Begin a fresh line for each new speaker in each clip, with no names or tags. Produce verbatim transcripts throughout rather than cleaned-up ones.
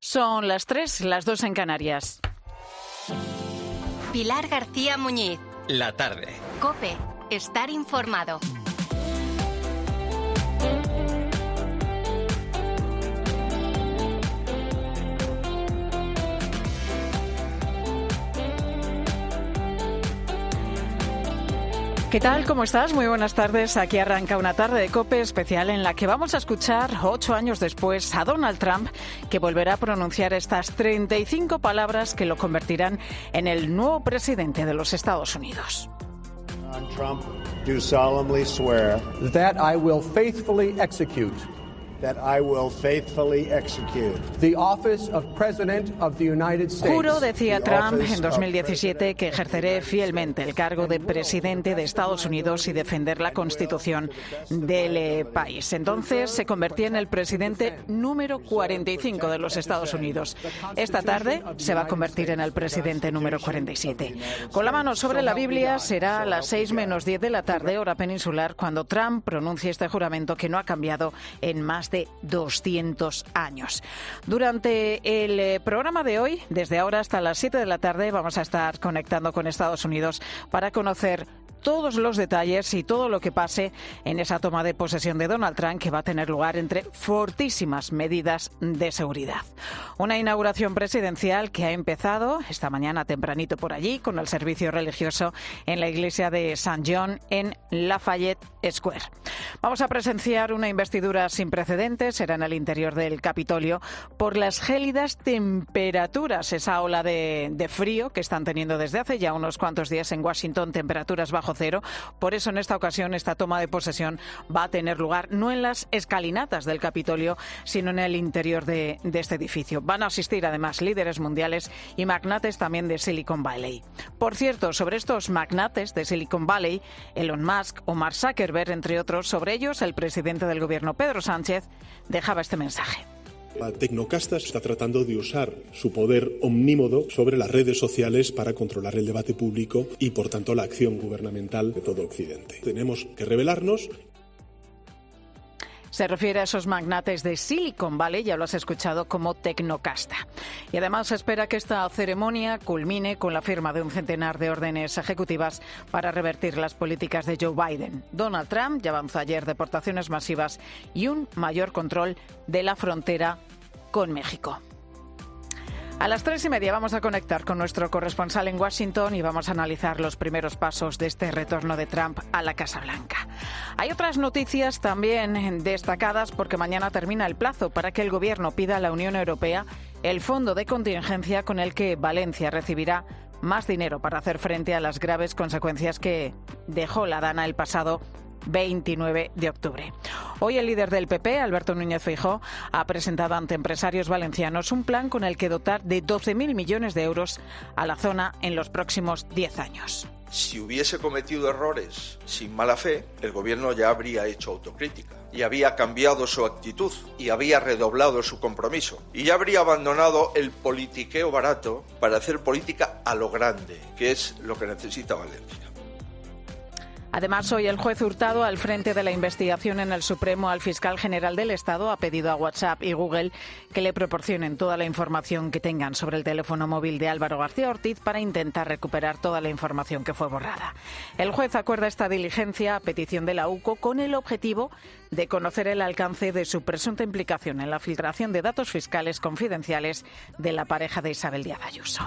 Son las tres, las dos en Canarias.
Pilar García Muñiz.
La tarde.
COPE. Estar informado.
¿Qué tal? ¿Cómo estás? Muy buenas tardes. Aquí arranca una tarde de COPE especial en la que vamos a escuchar, ocho años después, a Donald Trump, que volverá a pronunciar estas treinta y cinco palabras que lo convertirán en el nuevo presidente de los Estados Unidos.
Donald Trump, do solemnly swear
that I will faithfully execute
that I will faithfully execute
the office of President of the United States.
Juro, decía Trump en dos mil diecisiete, que ejerceré fielmente el cargo de presidente de Estados Unidos y defender la Constitución del eh, país. Entonces se convertía en el presidente número cuarenta y cinco de los Estados Unidos. Esta tarde se va a convertir en el presidente número cuarenta y siete. Con la mano sobre la Biblia, será a las seis menos diez de la tarde, hora peninsular, cuando Trump pronuncie este juramento que no ha cambiado en más de doscientos años. Durante el eh, programa de hoy, desde ahora hasta las siete de la tarde, vamos a estar conectando con Estados Unidos para conocer todos los detalles y todo lo que pase en esa toma de posesión de Donald Trump, que va a tener lugar entre fortísimas medidas de seguridad. Una inauguración presidencial que ha empezado esta mañana tempranito por allí, con el servicio religioso en la iglesia de Saint John en Lafayette Square. Vamos a presenciar una investidura sin precedentes, será en el interior del Capitolio, por las gélidas temperaturas, esa ola de, de frío que están teniendo desde hace ya unos cuantos días en Washington, temperaturas bajo cero. Por eso, en esta ocasión, esta toma de posesión va a tener lugar no en las escalinatas del Capitolio, sino en el interior de, de este edificio. Van a asistir, además, líderes mundiales y magnates también de Silicon Valley. Por cierto, sobre estos magnates de Silicon Valley, Elon Musk o Mark Zuckerberg, entre otros, sobre ellos, el presidente del gobierno, Pedro Sánchez, dejaba este mensaje.
La tecnocasta está tratando de usar su poder omnímodo sobre las redes sociales para controlar el debate público y, por tanto, la acción gubernamental de todo Occidente. Tenemos que rebelarnos.
Se refiere a esos magnates de Silicon Valley, ya lo has escuchado, como tecnocasta. Y además se espera que esta ceremonia culmine con la firma de un centenar de órdenes ejecutivas para revertir las políticas de Joe Biden. Donald Trump ya avanzó ayer deportaciones masivas y un mayor control de la frontera con México. A las tres y media vamos a conectar con nuestro corresponsal en Washington y vamos a analizar los primeros pasos de este retorno de Trump a la Casa Blanca. Hay otras noticias también destacadas, porque mañana termina el plazo para que el Gobierno pida a la Unión Europea el fondo de contingencia con el que Valencia recibirá más dinero para hacer frente a las graves consecuencias que dejó la Dana el pasado veintinueve de octubre. Hoy el líder del P P, Alberto Núñez Feijóo, ha presentado ante empresarios valencianos un plan con el que dotar de doce mil millones de euros a la zona en los próximos diez años.
Si hubiese cometido errores sin mala fe, el gobierno ya habría hecho autocrítica y había cambiado su actitud y había redoblado su compromiso y ya habría abandonado el politiqueo barato para hacer política a lo grande, que es lo que necesita Valencia.
Además, hoy el juez Hurtado, al frente de la investigación en el Supremo al fiscal general del Estado, ha pedido a WhatsApp y Google que le proporcionen toda la información que tengan sobre el teléfono móvil de Álvaro García Ortiz para intentar recuperar toda la información que fue borrada. El juez acuerda esta diligencia a petición de la U C O con el objetivo de conocer el alcance de su presunta implicación en la filtración de datos fiscales confidenciales de la pareja de Isabel Díaz Ayuso.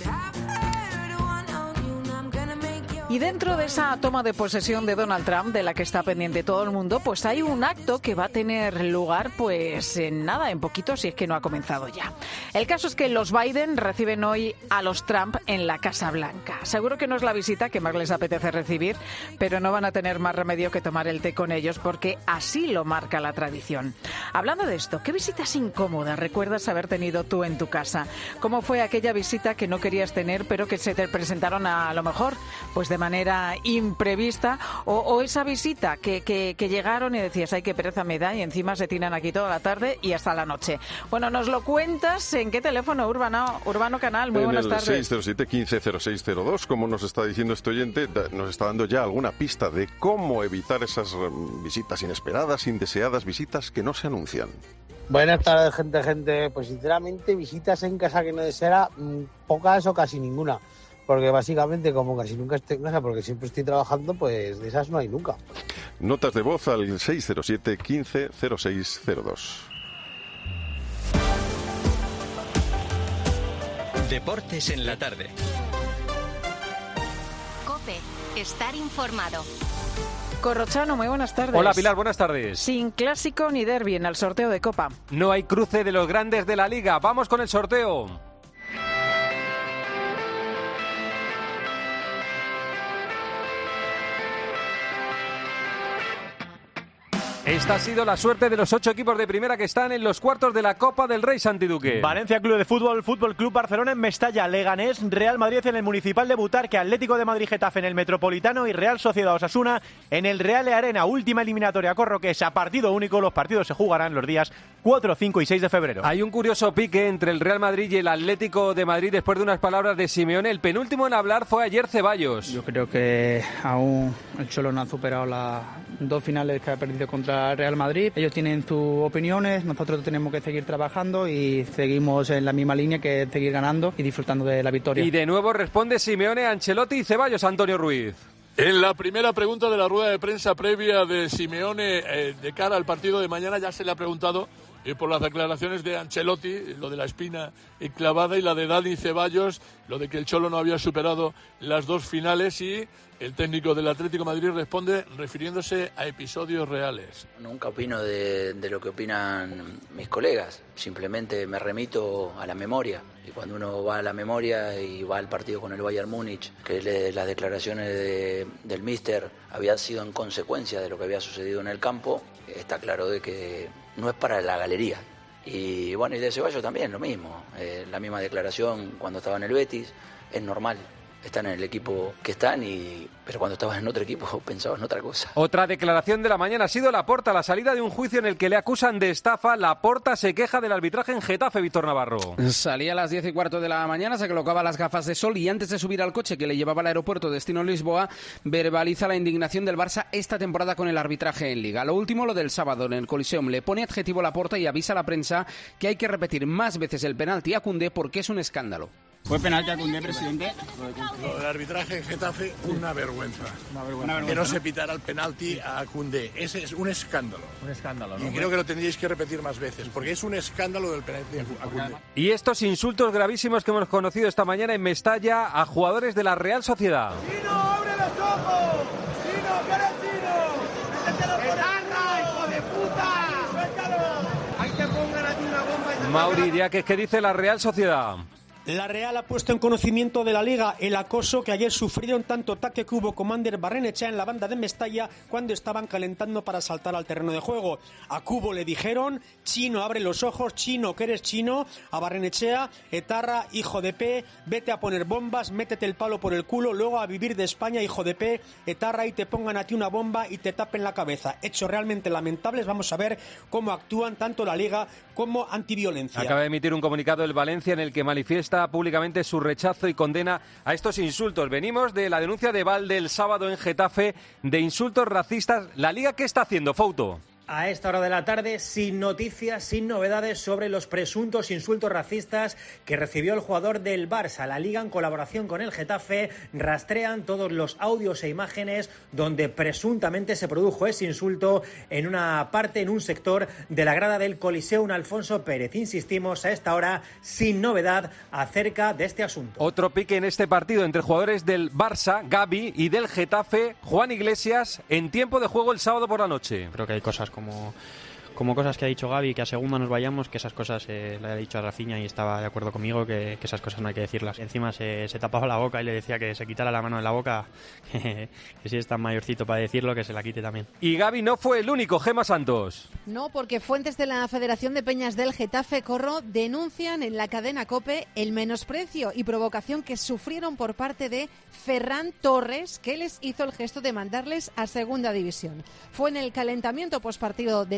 Y dentro de esa toma de posesión de Donald Trump, de la que está pendiente todo el mundo, pues hay un acto que va a tener lugar, pues en nada, en poquito, si es que no ha comenzado ya. El caso es que los Biden reciben hoy a los Trump en la Casa Blanca. Seguro que no es la visita que más les apetece recibir, pero no van a tener más remedio que tomar el té con ellos, porque así lo marca la tradición. Hablando de esto, ¿qué visitas incómodas recuerdas haber tenido tú en tu casa? ¿Cómo fue aquella visita que no querías tener, pero que se te presentaron a, a lo mejor, pues de manera imprevista, o, o esa visita que, que, que llegaron y decías, ay, qué pereza me da, y encima se tiran aquí toda la tarde y hasta la noche? Bueno, nos lo cuentas en qué teléfono, Urbano, Urbano Canal. Muy
en
buenas
el
tardes.
seis cero siete, quince cero seis cero dos, como nos está diciendo este oyente, nos está dando ya alguna pista de cómo evitar esas visitas inesperadas, indeseadas, visitas que no se anuncian.
Buenas tardes, gente, gente. Pues sinceramente, visitas en casa que no deseara, mmm, pocas o casi ninguna. Porque básicamente, como casi nunca estoy en casa, porque siempre estoy trabajando, pues de esas no hay nunca.
Notas de voz al seis cero siete, quince, cero seis cero dos.
Deportes en la tarde.
COPE. Estar informado.
Corrochano, muy buenas tardes.
Hola Pilar, buenas tardes.
Sin clásico ni derbi en el sorteo de Copa.
No hay cruce de los grandes de la Liga. Vamos con el sorteo. Esta ha sido la suerte de los ocho equipos de primera que están en los cuartos de la Copa del Rey, Santi Duque.
Valencia Club de Fútbol, Fútbol Club Barcelona en Mestalla, Leganés, Real Madrid en el Municipal de Butarque, Atlético de Madrid Getafe en el Metropolitano y Real Sociedad Osasuna en el Real Arena. Última eliminatoria Corroques a partido único. Los partidos se jugarán los días cuatro, cinco y seis de febrero.
Hay un curioso pique entre el Real Madrid y el Atlético de Madrid después de unas palabras de Simeone. El penúltimo en hablar fue ayer Ceballos.
Yo creo que aún el Cholo no ha superado las dos finales que ha perdido contra el Real Madrid. Ellos tienen sus opiniones, nosotros tenemos que seguir trabajando y seguimos en la misma línea, que es seguir ganando y disfrutando de la victoria.
Y de nuevo responde Simeone, Ancelotti y Ceballos, Antonio Ruiz.
En la primera pregunta de la rueda de prensa previa de Simeone eh, de cara al partido de mañana ya se le ha preguntado eh, por las declaraciones de Ancelotti, lo de la espina clavada, y la de Dani Ceballos, lo de que el Cholo no había superado las dos finales, y el técnico del Atlético de Madrid responde refiriéndose a episodios reales.
Nunca opino de, de lo que opinan mis colegas, simplemente me remito a la memoria. Y cuando uno va a la memoria y va al partido con el Bayern Múnich, que le, las declaraciones de, del míster habían sido en consecuencia de lo que había sucedido en el campo, está claro de que no es para la galería. Y bueno, y de Ceballos también lo mismo, eh, la misma declaración cuando estaba en el Betis, es normal. Están en el equipo que están, y pero cuando estabas en otro equipo pensabas en otra cosa.
Otra declaración de la mañana ha sido Laporta, la salida de un juicio en el que le acusan de estafa. Laporta se queja del arbitraje en Getafe, Víctor Navarro.
Salía a las diez y cuarto de la mañana, se colocaba las gafas de sol y antes de subir al coche que le llevaba al aeropuerto destino Lisboa, verbaliza la indignación del Barça esta temporada con el arbitraje en Liga. Lo último, lo del sábado en el Coliseum, le pone adjetivo Laporta y avisa a la prensa que hay que repetir más veces el penalti a Koundé porque es un escándalo.
¿Fue penalti a Koundé, presidente?
Lo del arbitraje en Getafe, una vergüenza. Una vergüenza. Que no se pitara el penalti a Koundé. Ese es un escándalo.
Un escándalo, ¿no?
Y creo que lo tendríais que repetir más veces, porque es un escándalo del penalti a Koundé.
Y estos insultos gravísimos que hemos conocido esta mañana en Mestalla a jugadores de la Real Sociedad.
¡Chino, abre los ojos! ¡Chino, que eres chino! ¡Métetelo por arra, hijo de puta! ¡Suéltalo! ¡Ahí te pongan a ti una bomba! Y
Mauri Diáquez, ¿qué dice la Real Sociedad?
La Real ha puesto en conocimiento de la Liga el acoso que ayer sufrieron tanto Taque Cubo como Ander Barrenechea en la banda de Mestalla cuando estaban calentando para saltar al terreno de juego. A Cubo le dijeron: chino, abre los ojos, chino, que eres chino. A Barrenechea: etarra, hijo de P, vete a poner bombas, métete el palo por el culo, luego a vivir de España, hijo de P, etarra, y te pongan a ti una bomba y te tapen la cabeza. Hechos realmente lamentables. Vamos a ver cómo actúan tanto la Liga como Antiviolencia.
Acaba de emitir un comunicado el Valencia en el que manifiesta públicamente su rechazo y condena a estos insultos. Venimos de la denuncia de Valde el sábado en Getafe de insultos racistas. ¿La Liga qué está haciendo, Fouto?
A esta hora de la tarde, sin noticias, sin novedades sobre los presuntos insultos racistas que recibió el jugador del Barça. La Liga, en colaboración con el Getafe, rastrean todos los audios e imágenes donde presuntamente se produjo ese insulto en una parte, en un sector de la grada del Coliseum Alfonso Pérez. Insistimos, a esta hora, sin novedad acerca de este asunto.
Otro pique en este partido entre jugadores del Barça, Gavi, y del Getafe, Juan Iglesias, en tiempo de juego el sábado por la noche.
Creo que hay cosas como, como cosas que ha dicho Gavi, que a segunda nos vayamos, que esas cosas eh, le ha dicho a Rafinha y estaba de acuerdo conmigo, que, que esas cosas no hay que decirlas. Encima se, se tapaba la boca y le decía que se quitara la mano de la boca, que, que si es tan mayorcito para decirlo, que se la quite también.
Y Gavi no fue el único, Gemma Santos.
No, porque fuentes de la Federación de Peñas del Getafe, Corro, denuncian en la cadena COPE el menosprecio y provocación que sufrieron por parte de Ferran Torres, que les hizo el gesto de mandarles a segunda división. Fue en el calentamiento postpartido del Barça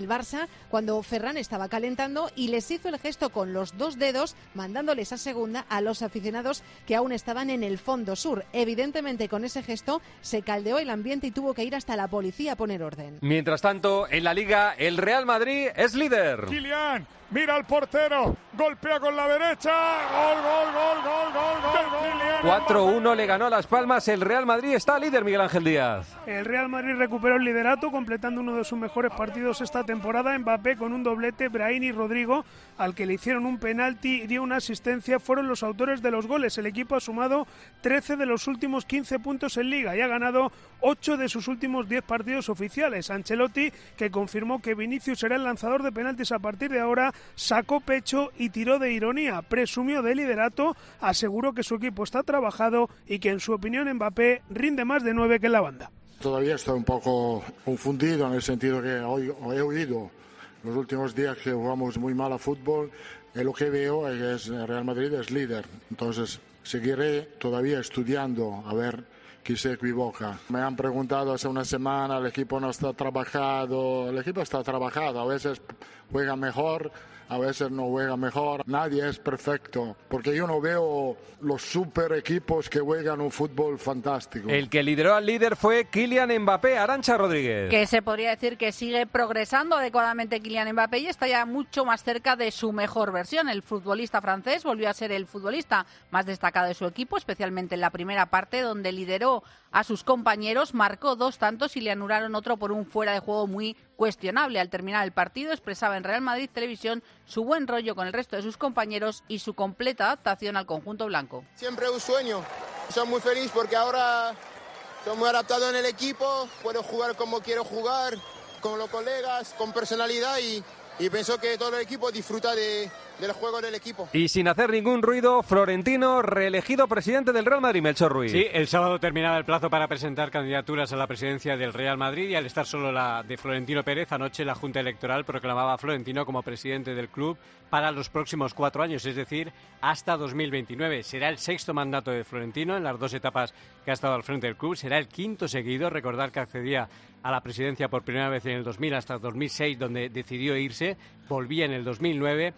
cuando Ferran estaba calentando y les hizo el gesto con los dos dedos, mandándoles a segunda a los aficionados que aún estaban en el fondo sur. Evidentemente, con ese gesto se caldeó el ambiente y tuvo que ir hasta la policía a poner orden.
Mientras tanto, en la Liga, el Real Madrid es líder.
Kylian, mira al portero, golpea con la derecha, gol, gol, gol, gol, gol, gol, gol.
cuatro uno le ganó a Las Palmas, el Real Madrid está líder, Miguel Ángel Díaz.
El Real Madrid recuperó el liderato, completando uno de sus mejores partidos esta temporada. Mbappé con un doblete, Brahim y Rodrigo, al que le hicieron un penalti y dio una asistencia, fueron los autores de los goles. El equipo ha sumado trece de los últimos quince puntos en Liga y ha ganado ocho de sus últimos diez partidos oficiales. Ancelotti, que confirmó que Vinicius será el lanzador de penaltis a partir de ahora, sacó pecho y tiró de ironía. Presumió de liderato, aseguró que su equipo está trabajado y que en su opinión Mbappé rinde más de nueve que en la banda.
Todavía estoy un poco confundido en el sentido que hoy he oído los últimos días que jugamos muy mal a fútbol y lo que veo es que el Real Madrid es líder. Entonces seguiré todavía estudiando a ver quién se equivoca. Me han preguntado hace una semana, el equipo no está trabajado. El equipo está trabajado, a veces juega mejor, a veces no juega mejor. Nadie es perfecto, porque yo no veo los super equipos que juegan un fútbol fantástico.
El que lideró al líder fue Kylian Mbappé. Arantxa Rodríguez.
Que se podría decir que sigue progresando adecuadamente Kylian Mbappé y está ya mucho más cerca de su mejor versión. El futbolista francés volvió a ser el futbolista más destacado de su equipo, especialmente en la primera parte, donde lideró a sus compañeros, marcó dos tantos y le anularon otro por un fuera de juego muy cuestionable. Al terminar el partido expresaba en Real Madrid Televisión su buen rollo con el resto de sus compañeros y su completa adaptación al conjunto blanco.
Siempre un sueño, soy muy feliz porque ahora estoy muy adaptado en el equipo, puedo jugar como quiero jugar, con los colegas, con personalidad y, y pienso que todo el equipo disfruta de, del juego del equipo.
Y sin hacer ningún ruido, Florentino reelegido presidente del Real Madrid, Melchor Ruiz.
Sí, el sábado terminaba el plazo para presentar candidaturas a la presidencia del Real Madrid y al estar solo la de Florentino Pérez, anoche la Junta Electoral proclamaba a Florentino como presidente del club para los próximos cuatro años, es decir, hasta dos mil veintinueve. Será el sexto mandato de Florentino en las dos etapas que ha estado al frente del club, será el quinto seguido. Recordar que accedía a la presidencia por primera vez en el dos mil hasta dos mil seis, donde decidió irse, volvía en el dos mil nueve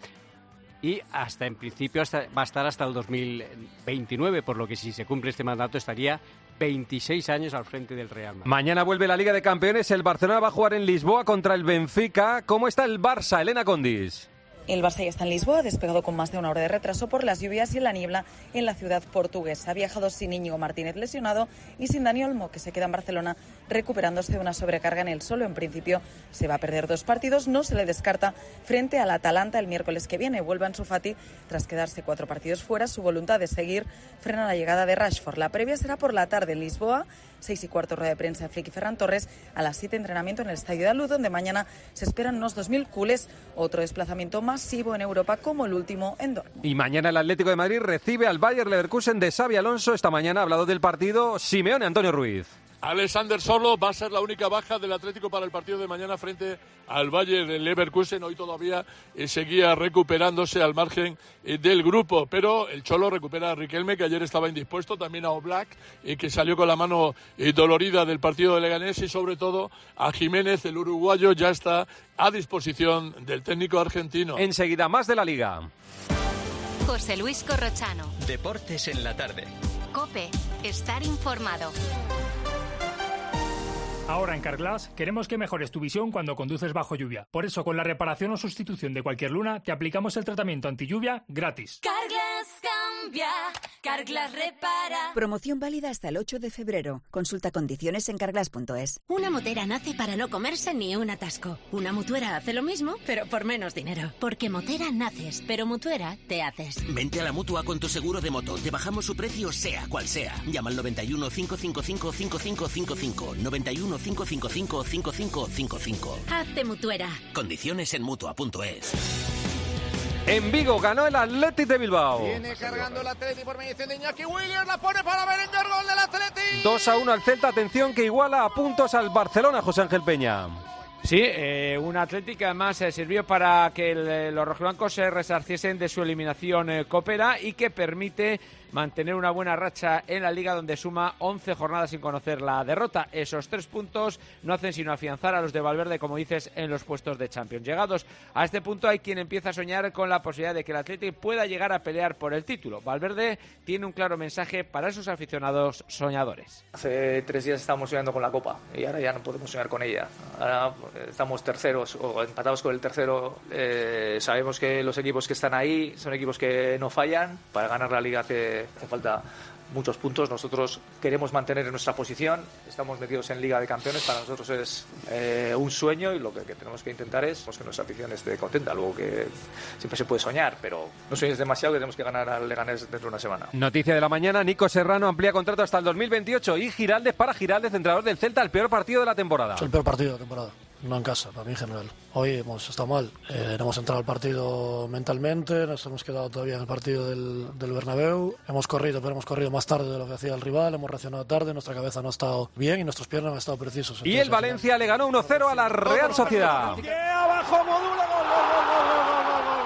y hasta en principio hasta, va a estar hasta el dos mil veintinueve, por lo que si se cumple este mandato estaría veintiséis años al frente del Real Madrid.
Mañana vuelve la Liga de Campeones, el Barcelona va a jugar en Lisboa contra el Benfica. ¿Cómo está el Barça, Elena Condis?
El Barça ya está en Lisboa, despegado con más de una hora de retraso por las lluvias y la niebla en la ciudad portuguesa. Ha viajado sin Íñigo Martínez lesionado y sin Dani Olmo, que se queda en Barcelona recuperándose de una sobrecarga en el suelo. En principio se va a perder dos partidos, no se le descarta frente al Atalanta el miércoles que viene. Vuelve Ansu Fati tras quedarse cuatro partidos fuera. Su voluntad de seguir frena la llegada de Rashford. La previa será por la tarde en Lisboa, seis y cuarto rueda de prensa de Flick y Ferran Torres, a las siete entrenamiento en el Estadio de Luz, donde mañana se esperan unos dos mil culés, otro desplazamiento masivo en Europa como el último en Dortmund.
Y mañana el Atlético de Madrid recibe al Bayer Leverkusen de Xabi Alonso. Esta mañana ha hablado del partido Simeone, Antonio Ruiz.
Alexander Solo va a ser la única baja del Atlético para el partido de mañana frente al Bayer Leverkusen. Hoy todavía eh, seguía recuperándose al margen eh, del grupo, pero el Cholo recupera a Riquelme, que ayer estaba indispuesto, también a Oblak, eh, que salió con la mano eh, dolorida del partido de Leganés, y sobre todo a Jiménez, el uruguayo, ya está a disposición del técnico argentino.
Enseguida más de la Liga.
José Luis Corrochano.
Deportes en la tarde.
COPE. Estar informado.
Ahora en Carglass queremos que mejores tu visión cuando conduces bajo lluvia. Por eso, con la reparación o sustitución de cualquier luna, te aplicamos el tratamiento anti-lluvia gratis.
Carglass cambia, Carglass repara. Promoción válida hasta el ocho de febrero. Consulta condiciones en carglass punto es.
Una motera nace para no comerse ni un atasco. Una mutuera hace lo mismo, pero por menos dinero. Porque motera naces, pero mutuera te haces.
Vente a la Mutua con tu seguro de moto. Te bajamos su precio sea cual sea. Llama al noventa y uno, cinco cinco cinco, cinco cinco cinco cinco. noventa y uno, cinco cinco cinco, cinco cinco cinco cinco.
Hazte mutuera.
Condiciones en mutua punto es.
En Vigo ganó el Athletic de Bilbao.
Viene cargando el Athletic por mediación de Iñaki Williams, la pone para Berenguer, gol del Athletic.
dos a uno al Celta, atención que iguala a puntos al Barcelona, José Ángel Peña.
Sí, eh, un Athletic que además eh, sirvió para que el, los rojiblancos se resarciesen de su eliminación eh, copera y que permite mantener una buena racha en la Liga, donde suma once jornadas sin conocer la derrota. Esos tres puntos no hacen sino afianzar a los de Valverde, como dices, en los puestos de Champions. Llegados a este punto hay quien empieza a soñar con la posibilidad de que el Athletic pueda llegar a pelear por el título. Valverde tiene un claro mensaje para esos aficionados soñadores.
Hace tres días estábamos soñando con la Copa y ahora ya no podemos soñar con ella. Ahora estamos terceros o empatados con el tercero. Eh, sabemos que los equipos que están ahí son equipos que no fallan. Para ganar la Liga hace Hace falta muchos puntos. Nosotros queremos mantener nuestra posición. Estamos metidos en Liga de Campeones. Para nosotros es eh, un sueño y lo que, que tenemos que intentar es pues, que nuestra afición esté contenta. Luego que siempre se puede soñar, pero no sueñes demasiado, que tenemos que ganar al Leganés dentro de una semana.
Noticia de la mañana: Nico Serrano amplía contrato hasta el dos mil veintiocho y Giraldez para Giraldez, entrenador del Celta, el peor partido de la temporada.
Es el peor partido de la temporada. No en casa, para mí en general. Hoy hemos estado mal. Eh, no hemos entrado al partido mentalmente, nos hemos quedado todavía en el partido del, del Bernabéu. Hemos corrido, pero hemos corrido más tarde de lo que hacía el rival, hemos reaccionado tarde, nuestra cabeza no ha estado bien y nuestras piernas no han estado precisos. Entonces,
y el Valencia le ganó uno cero a la Real Sociedad.
Abajo, Modula, gol, gol, gol, gol, gol, gol, gol.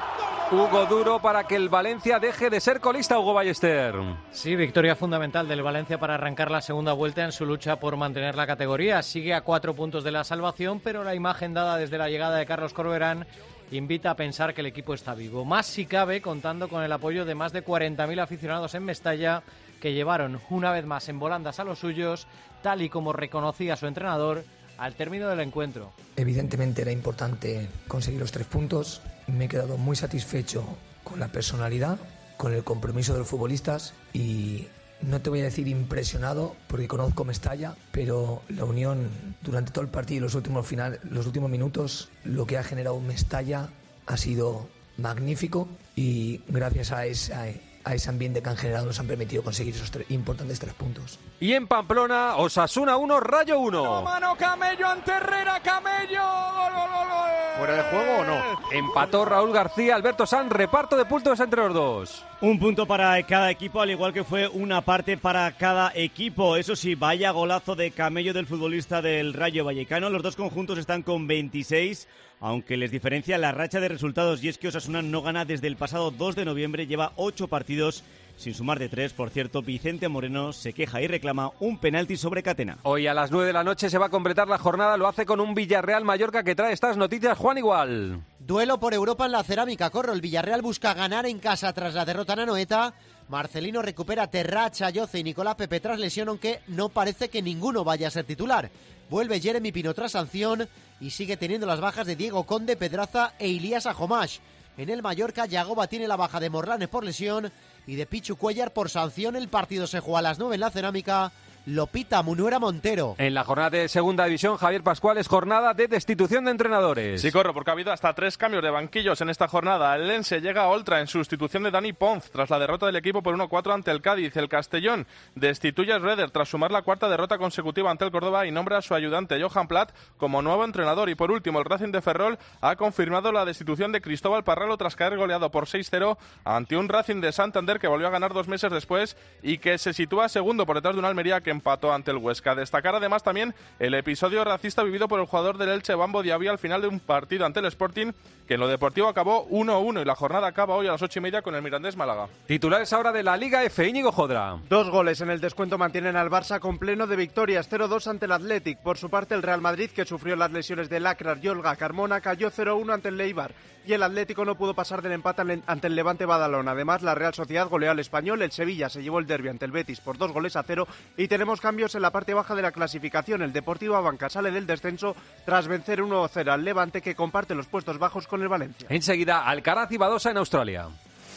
Hugo Duro para que el Valencia deje de ser colista, Hugo Ballester.
Sí, victoria fundamental del Valencia para arrancar la segunda vuelta en su lucha por mantener la categoría. Sigue a cuatro puntos de la salvación, pero la imagen dada desde la llegada de Carlos Corberán invita a pensar que el equipo está vivo. Más si cabe, contando con el apoyo de más de cuarenta mil aficionados en Mestalla, que llevaron una vez más en volandas a los suyos, tal y como reconocía su entrenador al término del encuentro.
Evidentemente era importante conseguir los tres puntos. Me he quedado muy satisfecho con la personalidad, con el compromiso de los futbolistas y no te voy a decir impresionado porque conozco Mestalla, pero la unión durante todo el partido y los últimos, final, los últimos minutos, lo que ha generado Mestalla ha sido magnífico y gracias a esa... a ese ambiente que han generado nos han permitido conseguir esos tres, importantes tres puntos.
Y en Pamplona, Osasuna uno, Rayo uno.
No, mano, Camello ante Herrera, Camello. Gol, gol, gol, gol.
¿Fuera de juego o no? Empató Raúl García, Alberto Sanz, reparto de puntos entre los dos.
Un punto para cada equipo, al igual que fue una parte para cada equipo. Eso sí, vaya golazo de Camello del futbolista del Rayo Vallecano. Los dos conjuntos están con veintiséis, aunque les diferencia la racha de resultados, y es que Osasuna no gana desde el pasado dos de noviembre, lleva ocho partidos sin sumar de tres. Por cierto, Vicente Moreno se queja y reclama un penalti sobre Catena.
Hoy a las nueve de la noche se va a completar la jornada, lo hace con un Villarreal-Mallorca que trae estas noticias, Juan Igual.
Duelo por Europa en la cerámica, Corro. El Villarreal busca ganar en casa tras la derrota en Anoeta. Marcelino recupera Terrá, Chayoce y Nicolás Pepe tras lesión, aunque no parece que ninguno vaya a ser titular. Vuelve Jeremy Pino tras sanción y sigue teniendo las bajas de Diego Conde, Pedraza e Ilías Ajomash. En el Mallorca, Yagoba tiene la baja de Morlanes por lesión y de Pichu Cuellar por sanción. El partido se juega a las nueve en la cerámica. Lo pita Munuera Montero.
En la jornada de segunda división, Javier Pascual, es jornada de destitución de entrenadores.
Sí, Corro, porque ha habido hasta tres cambios de banquillos en esta jornada. El Lense llega a Oltra en sustitución de Dani Ponz tras la derrota del equipo por uno cuatro ante el Cádiz. El Castellón destituye a Schroeder tras sumar la cuarta derrota consecutiva ante el Córdoba y nombra a su ayudante Johan Platt como nuevo entrenador. Y por último, el Racing de Ferrol ha confirmado la destitución de Cristóbal Parralo tras caer goleado por seis cero ante un Racing de Santander que volvió a ganar dos meses después y que se sitúa segundo por detrás de un Almería que empató ante el Huesca. Destacar además también el episodio racista vivido por el jugador del Elche, Bambo Diaby, al final de un partido ante el Sporting, que en lo deportivo acabó uno uno y la jornada acaba hoy a las ocho y media con el Mirandés Málaga.
Titulares ahora de la Liga F, Íñigo Jodra.
Dos goles en el descuento mantienen al Barça con pleno de victorias, cero dos ante el Athletic. Por su parte, el Real Madrid, que sufrió las lesiones de Lacrar y Olga Carmona, cayó cero uno ante el Eibar. Y el Atlético no pudo pasar del empate ante el Levante Badalona. Además, la Real Sociedad goleó al Español, el Sevilla se llevó el derbi ante el Betis por dos goles a cero y tenemos cambios en la parte baja de la clasificación. El Deportivo Abanca sale del descenso tras vencer uno cero al Levante, que comparte los puestos bajos con el Valencia.
Enseguida, Alcaraz y Badosa en Australia.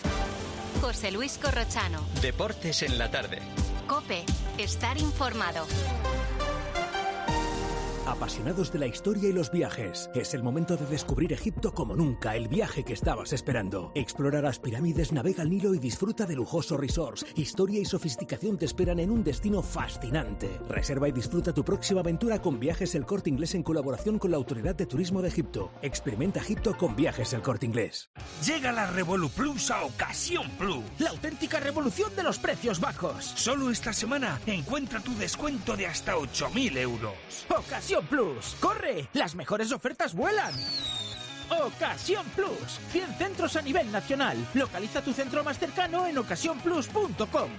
José Luis Corrochano.
Deportes en la tarde.
COPE. Estar informado.
Apasionados de la historia y los viajes, es el momento de descubrir Egipto como nunca, el viaje que estabas esperando. Explora las pirámides, navega el Nilo y disfruta de lujosos resorts. Historia y sofisticación te esperan en un destino fascinante. Reserva y disfruta tu próxima aventura con Viajes El Corte Inglés en colaboración con la Autoridad de Turismo de Egipto. Experimenta Egipto con Viajes El Corte Inglés.
Llega la Revolu Plus a Ocasión Plus, la auténtica revolución de los precios bajos. Solo esta semana encuentra tu descuento de hasta ocho mil euros. Ocasión Ocasión Plus. ¡Corre! ¡Las mejores ofertas vuelan! Ocasión Plus. cien centros a nivel nacional. Localiza tu centro más cercano en ocasión plus punto com.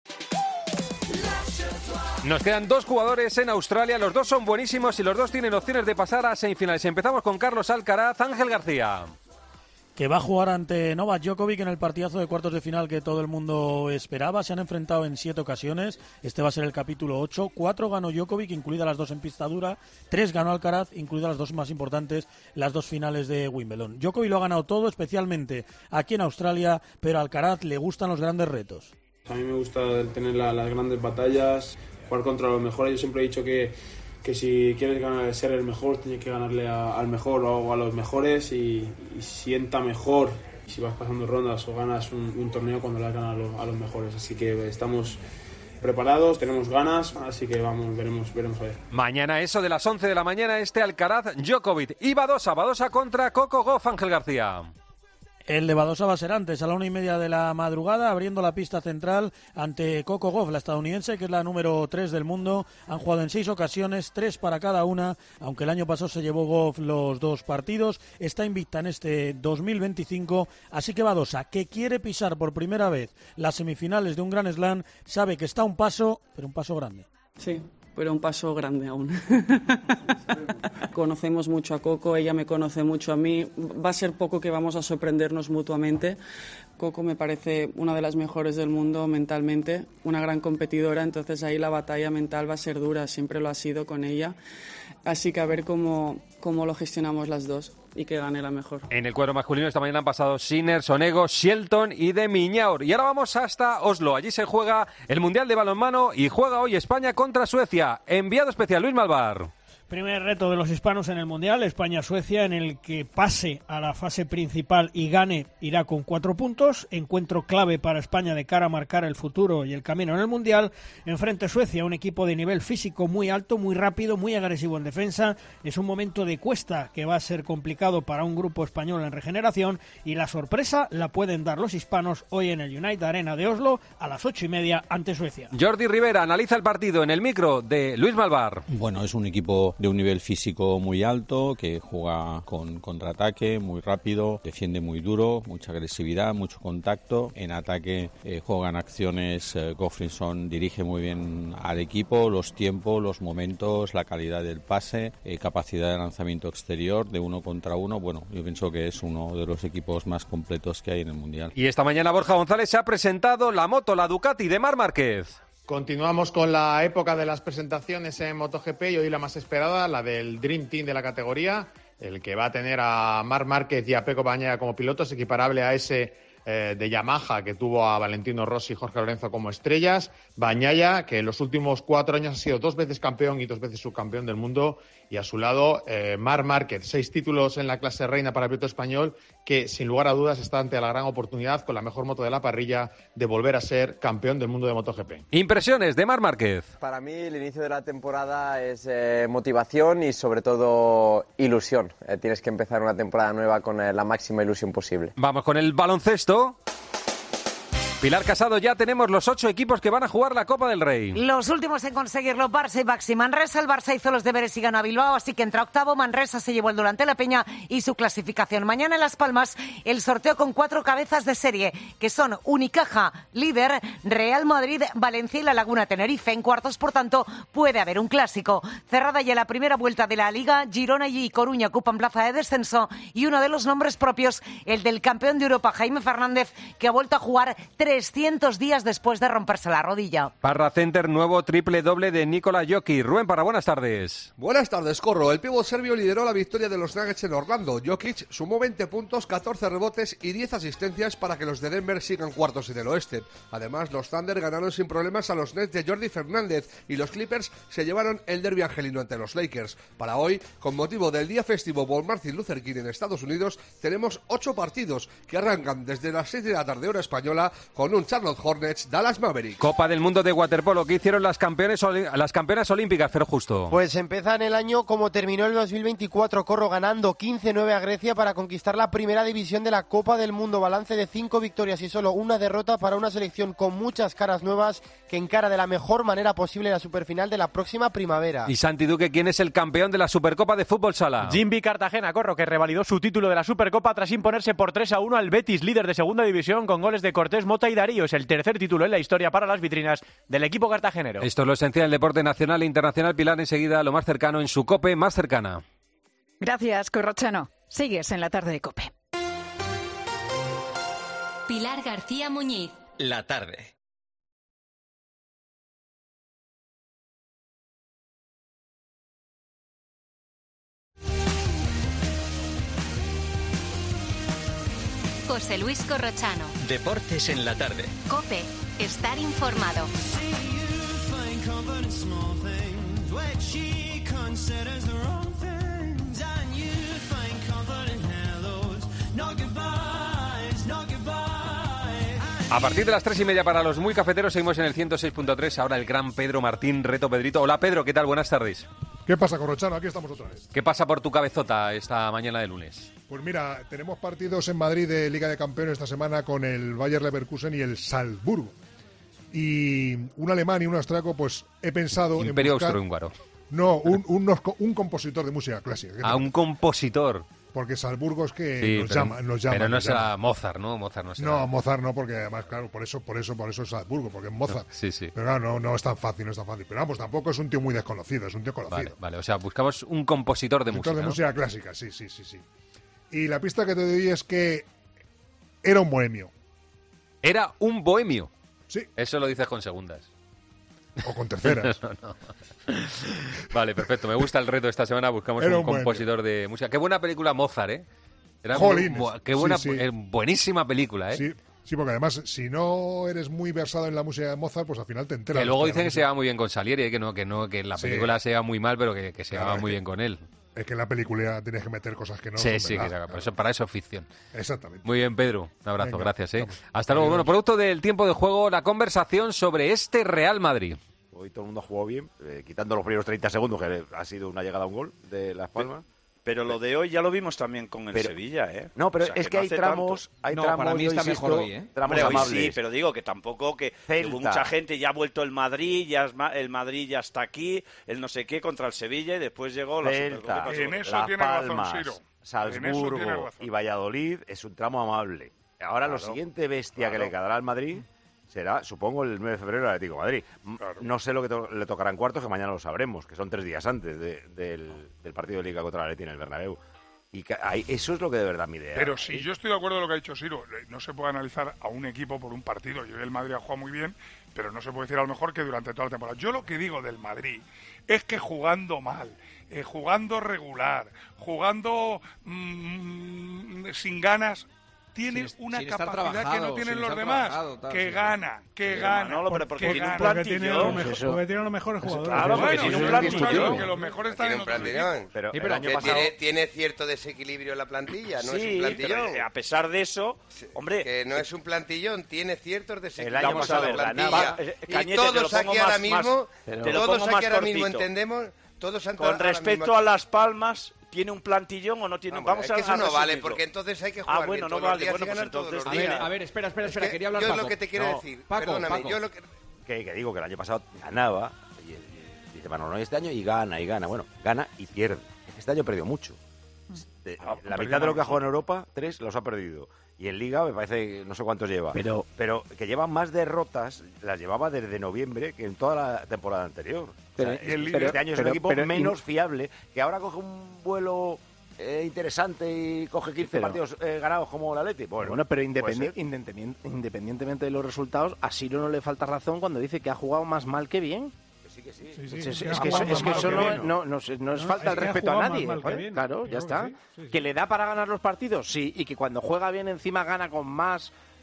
Nos quedan dos jugadores en Australia, los dos son buenísimos y los dos tienen opciones de pasar a semifinales. Empezamos con Carlos Alcaraz. Ángel García.
Que va a jugar ante Novak Djokovic en el partidazo de cuartos de final que todo el mundo esperaba. Se han enfrentado en siete ocasiones. Este va a ser el capítulo ocho. Cuatro ganó Djokovic, incluidas las dos en pista dura. Tres ganó Alcaraz, incluidas las dos más importantes, las dos finales de Wimbledon. Djokovic lo ha ganado todo, especialmente aquí en Australia, pero a Alcaraz le gustan los grandes retos.
A mí me gusta tener la, las grandes batallas, jugar contra los mejores. Yo siempre he dicho que, que si quieres ganar, ser el mejor, tienes que ganarle a, al mejor o a los mejores y, y sienta mejor si vas pasando rondas o ganas un, un torneo cuando le ganas a los, a los mejores. Así que estamos preparados, tenemos ganas, así que vamos, veremos, veremos a ver.
Mañana eso de las once de la mañana, este Alcaraz Djokovic y Badosa, Badosa contra Coco Gauff. Ángel García.
El de Badosa va a ser antes, a la una y media de la madrugada, abriendo la pista central ante Coco Gauff, la estadounidense, que es la número tres del mundo. Han jugado en seis ocasiones, tres para cada una, aunque el año pasado se llevó Gauff los dos partidos. Está invicta en este dos mil veinticinco, así que Badosa, que quiere pisar por primera vez las semifinales de un Grand Slam, sabe que está a un paso, pero un paso grande.
Sí, pero un paso grande aún. Conocemos mucho a Coco, ella me conoce mucho a mí. Va a ser poco que vamos a sorprendernos mutuamente. Coco me parece una de las mejores del mundo mentalmente, una gran competidora, entonces ahí la batalla mental va a ser dura, siempre lo ha sido con ella. Así que a ver cómo, cómo lo gestionamos las dos y que gane la mejor.
En el cuadro masculino esta mañana han pasado Sinner, Sonego, Shelton y de Miñaur. Y ahora vamos hasta Oslo. Allí se juega el Mundial de Balonmano y juega hoy España contra Suecia. Enviado especial Luis Malvar.
Primer reto de los hispanos en el Mundial, España-Suecia, en el que pase a la fase principal y gane, irá con cuatro puntos. Encuentro clave para España de cara a marcar el futuro y el camino en el Mundial. Enfrente Suecia, un equipo de nivel físico muy alto, muy rápido, muy agresivo en defensa. Es un momento de cuesta que va a ser complicado para un grupo español en regeneración, y la sorpresa la pueden dar los hispanos hoy en el United Arena de Oslo a las ocho y media ante Suecia.
Jordi Rivera analiza el partido en el micro de Luis Malvar.
Bueno, es un equipo de un nivel físico muy alto, que juega con contraataque muy rápido, defiende muy duro, mucha agresividad, mucho contacto. En ataque eh, juegan acciones, eh, Goffrinson dirige muy bien al equipo, los tiempos, los momentos, la calidad del pase, eh, capacidad de lanzamiento exterior de uno contra uno. Bueno, yo pienso que es uno de los equipos más completos que hay en el Mundial.
Y esta mañana Borja González se ha presentado la moto, la Ducati de Marc Márquez.
Continuamos con la época de las presentaciones en MotoGP y hoy la más esperada, la del Dream Team de la categoría, el que va a tener a Marc Márquez y a Pecco Bagnaia como pilotos, equiparable a ese eh, de Yamaha que tuvo a Valentino Rossi y Jorge Lorenzo como estrellas. Bagnaia, que en los últimos cuatro años ha sido dos veces campeón y dos veces subcampeón del mundo, y a su lado eh, Marc Márquez, seis títulos en la clase reina para el piloto español, que sin lugar a dudas está ante la gran oportunidad, con la mejor moto de la parrilla, de volver a ser campeón del mundo de MotoGP.
Impresiones de Marc Márquez.
Para mí el inicio de la temporada es eh, motivación y sobre todo ilusión. Eh, tienes que empezar una temporada nueva con eh, la máxima ilusión posible.
Vamos con el baloncesto. Pilar Casado, ya tenemos los ocho equipos que van a jugar la Copa del Rey.
Los últimos en conseguirlo, Barça y Baxi Manresa. El Barça hizo los deberes y ganó a Bilbao, así que entra octavo. Manresa se llevó el Durante la Peña y su clasificación. Mañana en Las Palmas, el sorteo con cuatro cabezas de serie, que son Unicaja, líder, Real Madrid, Valencia y La Laguna Tenerife. En cuartos, por tanto, puede haber un clásico. Cerrada ya la primera vuelta de la Liga, Girona y Coruña ocupan plaza de descenso, y uno de los nombres propios, el del campeón de Europa, Jaime Fernández, que ha vuelto a jugar trescientos días después de romperse la rodilla.
Parra Center, nuevo triple doble de Nikola Jokic. Rubén Parra, buenas tardes.
Buenas tardes, Corro. El pívot serbio lideró la victoria de los Nuggets en Orlando. Jokic sumó veinte puntos, catorce rebotes y diez asistencias para que los de Denver sigan cuartos en el oeste. Además, los Thunder ganaron sin problemas a los Nets de Jordi Fernández y los Clippers se llevaron el derbi angelino ante los Lakers. Para hoy, con motivo del día festivo Paul Martin Luther King en Estados Unidos, tenemos ocho partidos que arrancan desde las seis de la tarde hora española, con un Charlotte Hornets Dallas Mavericks.
Copa del Mundo de waterpolo. ¿Qué hicieron las campeones, las campeonas olímpicas, Fer Justo?
Pues empiezan el año como terminó el dos mil veinticuatro, Corro, ganando quince nueve a Grecia para conquistar la primera división de la Copa del Mundo. Balance de cinco victorias y solo una derrota para una selección con muchas caras nuevas que encara de la mejor manera posible la superfinal de la próxima primavera.
Y Santi Duque, ¿quién es el campeón de la Supercopa de Fútbol Sala?
Jimby Cartagena, Corro, que revalidó su título de la Supercopa tras imponerse por tres a uno al Betis, líder de segunda división, con goles de Cortés, Mota y Darío. Es el tercer título en la historia para las vitrinas del equipo cartagenero.
Esto es lo esencial del deporte nacional e internacional. Pilar, enseguida lo más cercano en su COPE más cercana.
Gracias, Corrochano. Sigues en la tarde de COPE.
Pilar García Muñiz.
La tarde.
José Luis Corrochano.
Deportes en la tarde.
COPE. Estar informado.
A partir de las tres y media para los muy cafeteros seguimos en el ciento seis punto tres. Ahora el gran Pedro Martín, Reto Pedrito. Hola Pedro, ¿qué tal? Buenas tardes.
¿Qué pasa, Corrochano? Aquí estamos otra vez.
¿Qué pasa por tu cabezota esta mañana de lunes?
Pues mira, tenemos partidos en Madrid de Liga de Campeones esta semana con el Bayer Leverkusen y el Salzburgo. Y un alemán y un austriaco, pues he pensado
Imperio
en buscar...
austrohúngaro.
No, un, un, un compositor de música clásica.
Ah, un compositor.
Porque Salzburgo es que
Sí,
nos,
pero,
llama, nos llama.
pero no
nos
será
llama.
Mozart, ¿no? Mozart no será.
No, Mozart no, porque además, claro, por eso, por eso, por eso es Salzburgo, porque es Mozart.
No, sí, sí.
Pero claro, no, no es tan fácil, no es tan fácil. Pero vamos, tampoco es un tío muy desconocido, es un tío
Vale,
conocido.
vale, o sea, buscamos un compositor de
Compositor
música,
de
¿no?
música clásica, sí, sí, sí, sí. Y la pista que te doy es que era un bohemio.
Era un bohemio.
Sí.
Eso lo dices con segundas.
O con terceras.
no, no. Vale, perfecto. Me gusta el reto esta semana. Buscamos
Era
un,
un bohemio.
compositor de música. Qué buena película Mozart, ¿eh? Era
Jolines.
muy- qué buena,
Sí, sí.
eh, buenísima película, ¿eh?
Sí, sí, porque además, si no eres muy versado en la música de Mozart, pues al final te enteras.
Que luego
de la
dicen que se
música.
lleva muy bien con Salieri, ¿eh? que no, que no, que la
Sí.
película se lleva muy mal, pero que, que se
Claro,
lleva
es
muy
que-
bien con él.
Es que en la película tienes que meter cosas que no
sí,
son
sí, que
verdad,
se- por eso, para eso es ficción.
Exactamente.
Muy bien, Pedro. Un abrazo,
Venga,
gracias. ¿eh?
vamos.
Hasta luego.
Adiós.
Bueno, producto del tiempo de juego, la conversación sobre este Real Madrid.
Hoy todo el mundo ha jugado bien, eh, quitando los primeros treinta segundos, que ha sido una llegada a un gol de Las Palmas.
Pero lo de hoy ya lo vimos también con el
Pero-
Sevilla, ¿eh?
No, pero
O sea,
es que,
no
hay
hace
tramos,
tanto.
hay
No,
tramos,
para mí
yo
está
insisto,
mejor hoy, ¿eh?
tramos
Hombre, hoy
amables.
sí, pero digo que tampoco que, que
Celta.
hubo mucha gente, ya ha vuelto el Madrid, ya es ma- el Madrid ya está aquí, el no sé qué contra el Sevilla y después llegó la
Celta,
Supercopa.
Las Palmas,
En eso
Salzburgo
tiene razón.
y Valladolid es un tramo amable. Ahora lo
Claro,
siguiente bestia que le quedará al Madrid será, supongo, el nueve de febrero el Atlético de Madrid. M- No sé lo que to- le tocará en cuartos, que mañana lo sabremos, que son tres días antes de- del, del partido de Liga contra el Atleti en el Bernabéu. Y que ahí- eso es lo que de verdad me idea.
Pero si yo estoy de acuerdo con lo que ha dicho Siro, no se puede analizar a un equipo por un partido. Yo el Madrid ha jugado muy bien, pero no se puede decir a lo mejor que durante toda la temporada. Yo lo que digo del Madrid es que jugando mal, eh, jugando regular, jugando mm, sin ganas, tiene
Sin-
una
sin estar
capacidad que
trabajado,
no tienen
sin
los
estar
demás,
trabajado, tal,
que
sí.
gana, que
Sí,
gana.
Manolo, pero porque
que
tiene un
gana.
Porque tiene, los mejo-
Eso-
porque tiene los mejores jugadores.
Claro, porque
Bueno,
tiene un
eso
plan
es indiscutible,
discutible.
que los mejores están
Tiene
en
un
otros
plantillón.
equipos.
Pero
Sí,
el
pero
año
Que
pasado...
tiene, tiene cierto desequilibrio en la plantilla, no es
Sí,
un plantillón.
pero, eh, a pesar de eso, hombre...
Que no es un plantillón, tiene ciertos desequilibrios
Vamos a
en
ver,
la
ganaba-
plantilla.
eh,
y
Cañete, te lo
todos
pongo
aquí
más-
ahora mismo,
más- te lo
todos
pongo
aquí
más
ahora mismo
cortito.
entendemos, todos han
Con
ahora
respecto
mismo-
a Las Palmas, ¿tiene un plantillón o no tiene?
Vamos,
Vamos
es
a
que eso
a
no vale,
resumirlo.
porque entonces hay que jugar
Ah, bueno,
bien
no
todos los
vale.
días y
Bueno, pues
ganar todos
entonces
los
A ver,
días.
a ver, espera, espera,
Es
espera,
que
quería hablar
yo
Paco.
es lo que te quiero
No,
decir,
Paco,
perdóname,
Paco.
yo lo que...
Que, que digo que el año pasado ganaba, y, y- dice Manolo, este año y gana, y gana. Bueno, gana y pierde. Este año perdió mucho. De-
Ah,
la
perdió
mitad de lo que ha
más.
jugado en Europa, tres los ha perdido. Y en Liga me parece que no sé cuántos lleva. Pero, pero que lleva más derrotas, las llevaba desde noviembre que en toda la temporada anterior.
Pero-
O sea,
y el
este
líder-
año es
pero-
un equipo
pero-
menos fiable, que ahora coge un vuelo eh, interesante y coge quince
Pero-
partidos eh, ganados como el Atleti. Bueno,
Bueno, pero
puede
independi-
ser.
independien- independientemente de los resultados, a Siro no le falta razón cuando dice que ha jugado más mal que bien.
Sí, que sí.
Es,
sí,
es-
que
es
ha
que eso,
jugado
es
más
que
mal
eso
que
no,
bien.
no, no, se- no es No, falta es de que ha respeto a jugado más nadie. mal que joder, bien. claro, Yo ya creo está. que sí, sí, sí. Que le da para ganar los partidos, sí, y que cuando juega bien encima gana con más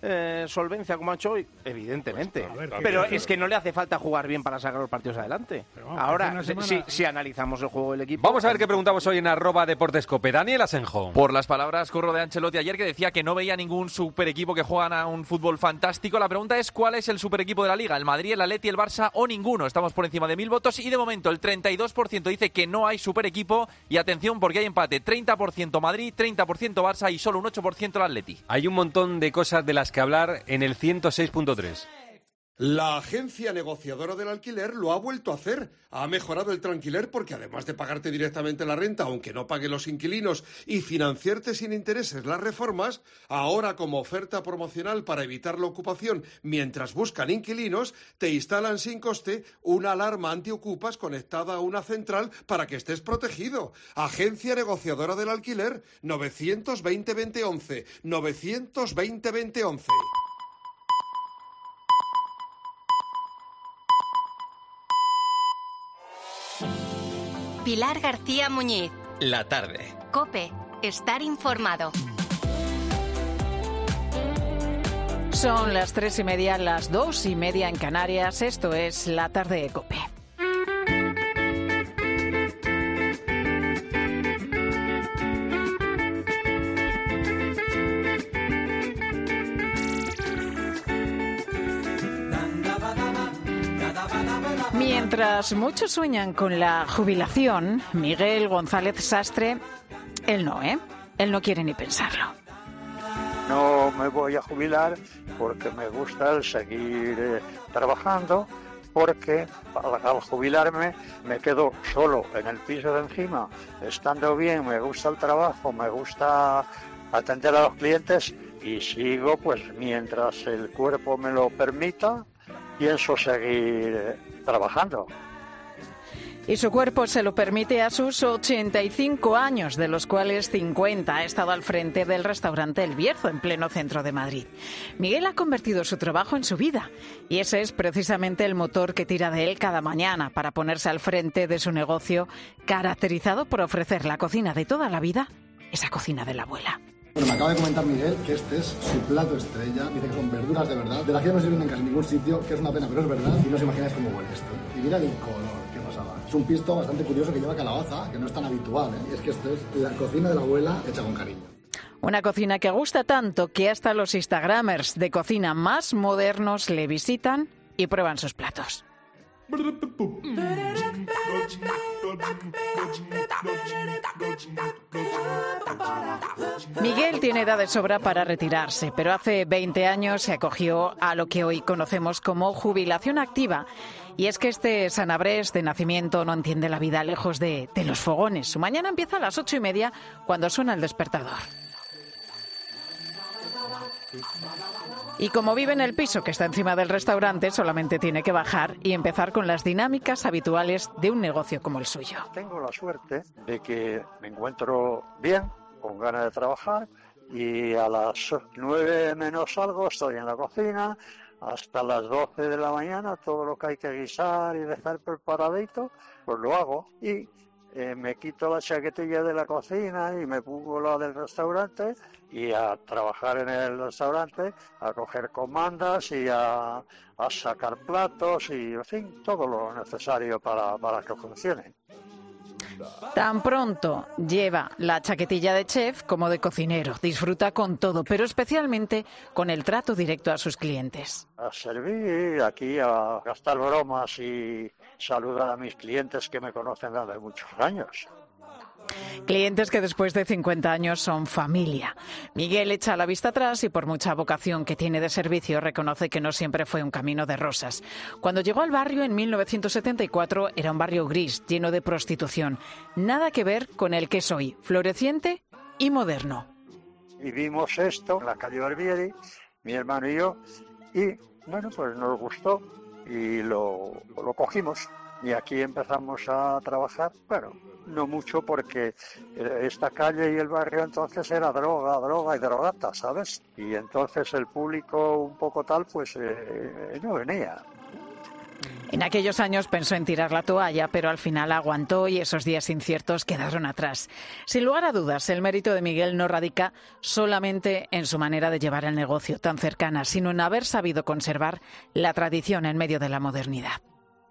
eh, solvencia como ha hecho hoy? Evidentemente.
Pues, a ver,
pero
¿qué-
es que no le hace falta jugar bien para sacar los partidos adelante.
vamos,
Ahora,
hace una semana-
si, si analizamos el juego del equipo...
Vamos a ver qué preguntamos hoy en arroba deportescope. Daniel Asenjo.
Por las palabras, Corro, de Ancelotti ayer, que decía que no veía ningún super equipo que juegan a un fútbol fantástico. La pregunta es, ¿cuál es el super equipo de la Liga? ¿El Madrid, el Atleti, el Barça o ninguno? Estamos por encima de mil votos y de momento el treinta y dos por ciento dice que no hay super equipo. Y atención, porque hay empate, treinta por ciento Madrid, treinta por ciento Barça y solo un ocho por ciento el Atleti.
Hay un montón de cosas de las que hablar en el ciento seis punto tres.
La agencia negociadora del alquiler lo ha vuelto a hacer. Ha mejorado el tranquiler porque además de pagarte directamente la renta, aunque no pague los inquilinos, y financiarte sin intereses las reformas, ahora como oferta promocional para evitar la ocupación mientras buscan inquilinos, te instalan sin coste una alarma antiocupas conectada a una central para que estés protegido. Agencia negociadora del alquiler, novecientos veinte veinte once, novecientos veinte veinte once.
Pilar García Muñiz.
La tarde.
COPE. Estar informado.
Son las tres y media, las dos y media en Canarias. Esto es La Tarde de COPE. Mientras muchos sueñan con la jubilación, Miguel González Sastre, él no, ¿eh? Él no quiere ni pensarlo.
No me voy a jubilar porque me gusta el seguir eh, trabajando, porque al, al jubilarme me quedo solo en el piso de encima, estando bien, me gusta el trabajo, me gusta atender a los clientes y sigo, pues mientras el cuerpo me lo permita, pienso seguir eh, trabajando.
Y su cuerpo se lo permite a sus ochenta y cinco años, de los cuales cincuenta ha estado al frente del restaurante El Bierzo, en pleno centro de Madrid. Miguel ha convertido su trabajo en su vida, y ese es precisamente el motor que tira de él cada mañana para ponerse al frente de su negocio, caracterizado por ofrecer la cocina de toda la vida, esa cocina de la abuela.
Bueno, me acaba de comentar Miguel que este es su plato estrella, dice que son verduras de verdad, de las que no se ven en casi ningún sitio, que es una pena, pero es verdad, y no os imagináis cómo huele esto. Y mira el color, qué pasada. Es un pisto bastante curioso que lleva calabaza, que no es tan habitual, ¿eh? Y es que esto es la cocina de la abuela hecha con cariño.
Una cocina que gusta tanto que hasta los instagramers de cocina más modernos le visitan y prueban sus platos. Miguel tiene edad de sobra para retirarse, pero hace veinte años se acogió a lo que hoy conocemos como jubilación activa. Y es que este sanabrés de nacimiento no entiende la vida lejos de, de los fogones. Su mañana empieza a las ocho y media cuando suena el despertador. Y como vive en el piso que está encima del restaurante, solamente tiene que bajar y empezar con las dinámicas habituales de un negocio como el suyo.
Tengo la suerte de que me encuentro bien, con ganas de trabajar, y a las nueve menos algo estoy en la cocina, hasta las doce de la mañana, todo lo que hay que guisar y dejar preparadito, pues lo hago. Y eh, me quito la chaquetilla de la cocina y me pongo la del restaurante y a trabajar en el restaurante, a coger comandas y a, a sacar platos y, en fin, todo lo necesario para, para que funcione.
Tan pronto lleva la chaquetilla de chef como de cocinero. Disfruta con todo, pero especialmente con el trato directo a sus clientes.
A servir aquí, a gastar bromas y saludar a mis clientes que me conocen desde muchos años.
Clientes que después de cincuenta años son familia. Miguel echa la vista atrás y por mucha vocación que tiene de servicio reconoce que no siempre fue un camino de rosas. Cuando llegó al barrio en mil novecientos setenta y cuatro era un barrio gris, lleno de prostitución. Nada que ver con el que es hoy, floreciente y moderno.
Vivimos esto en la calle Barbieri, mi hermano y yo, y bueno, pues nos gustó y lo, lo cogimos. Y aquí empezamos a trabajar, bueno, no mucho porque esta calle y el barrio entonces era droga, droga y drogata, ¿sabes? Y entonces el público un poco tal, pues eh, no venía.
En aquellos años pensó en tirar la toalla, pero al final aguantó y esos días inciertos quedaron atrás. Sin lugar a dudas, el mérito de Miguel no radica solamente en su manera de llevar el negocio tan cercana, sino en haber sabido conservar la tradición en medio de la modernidad.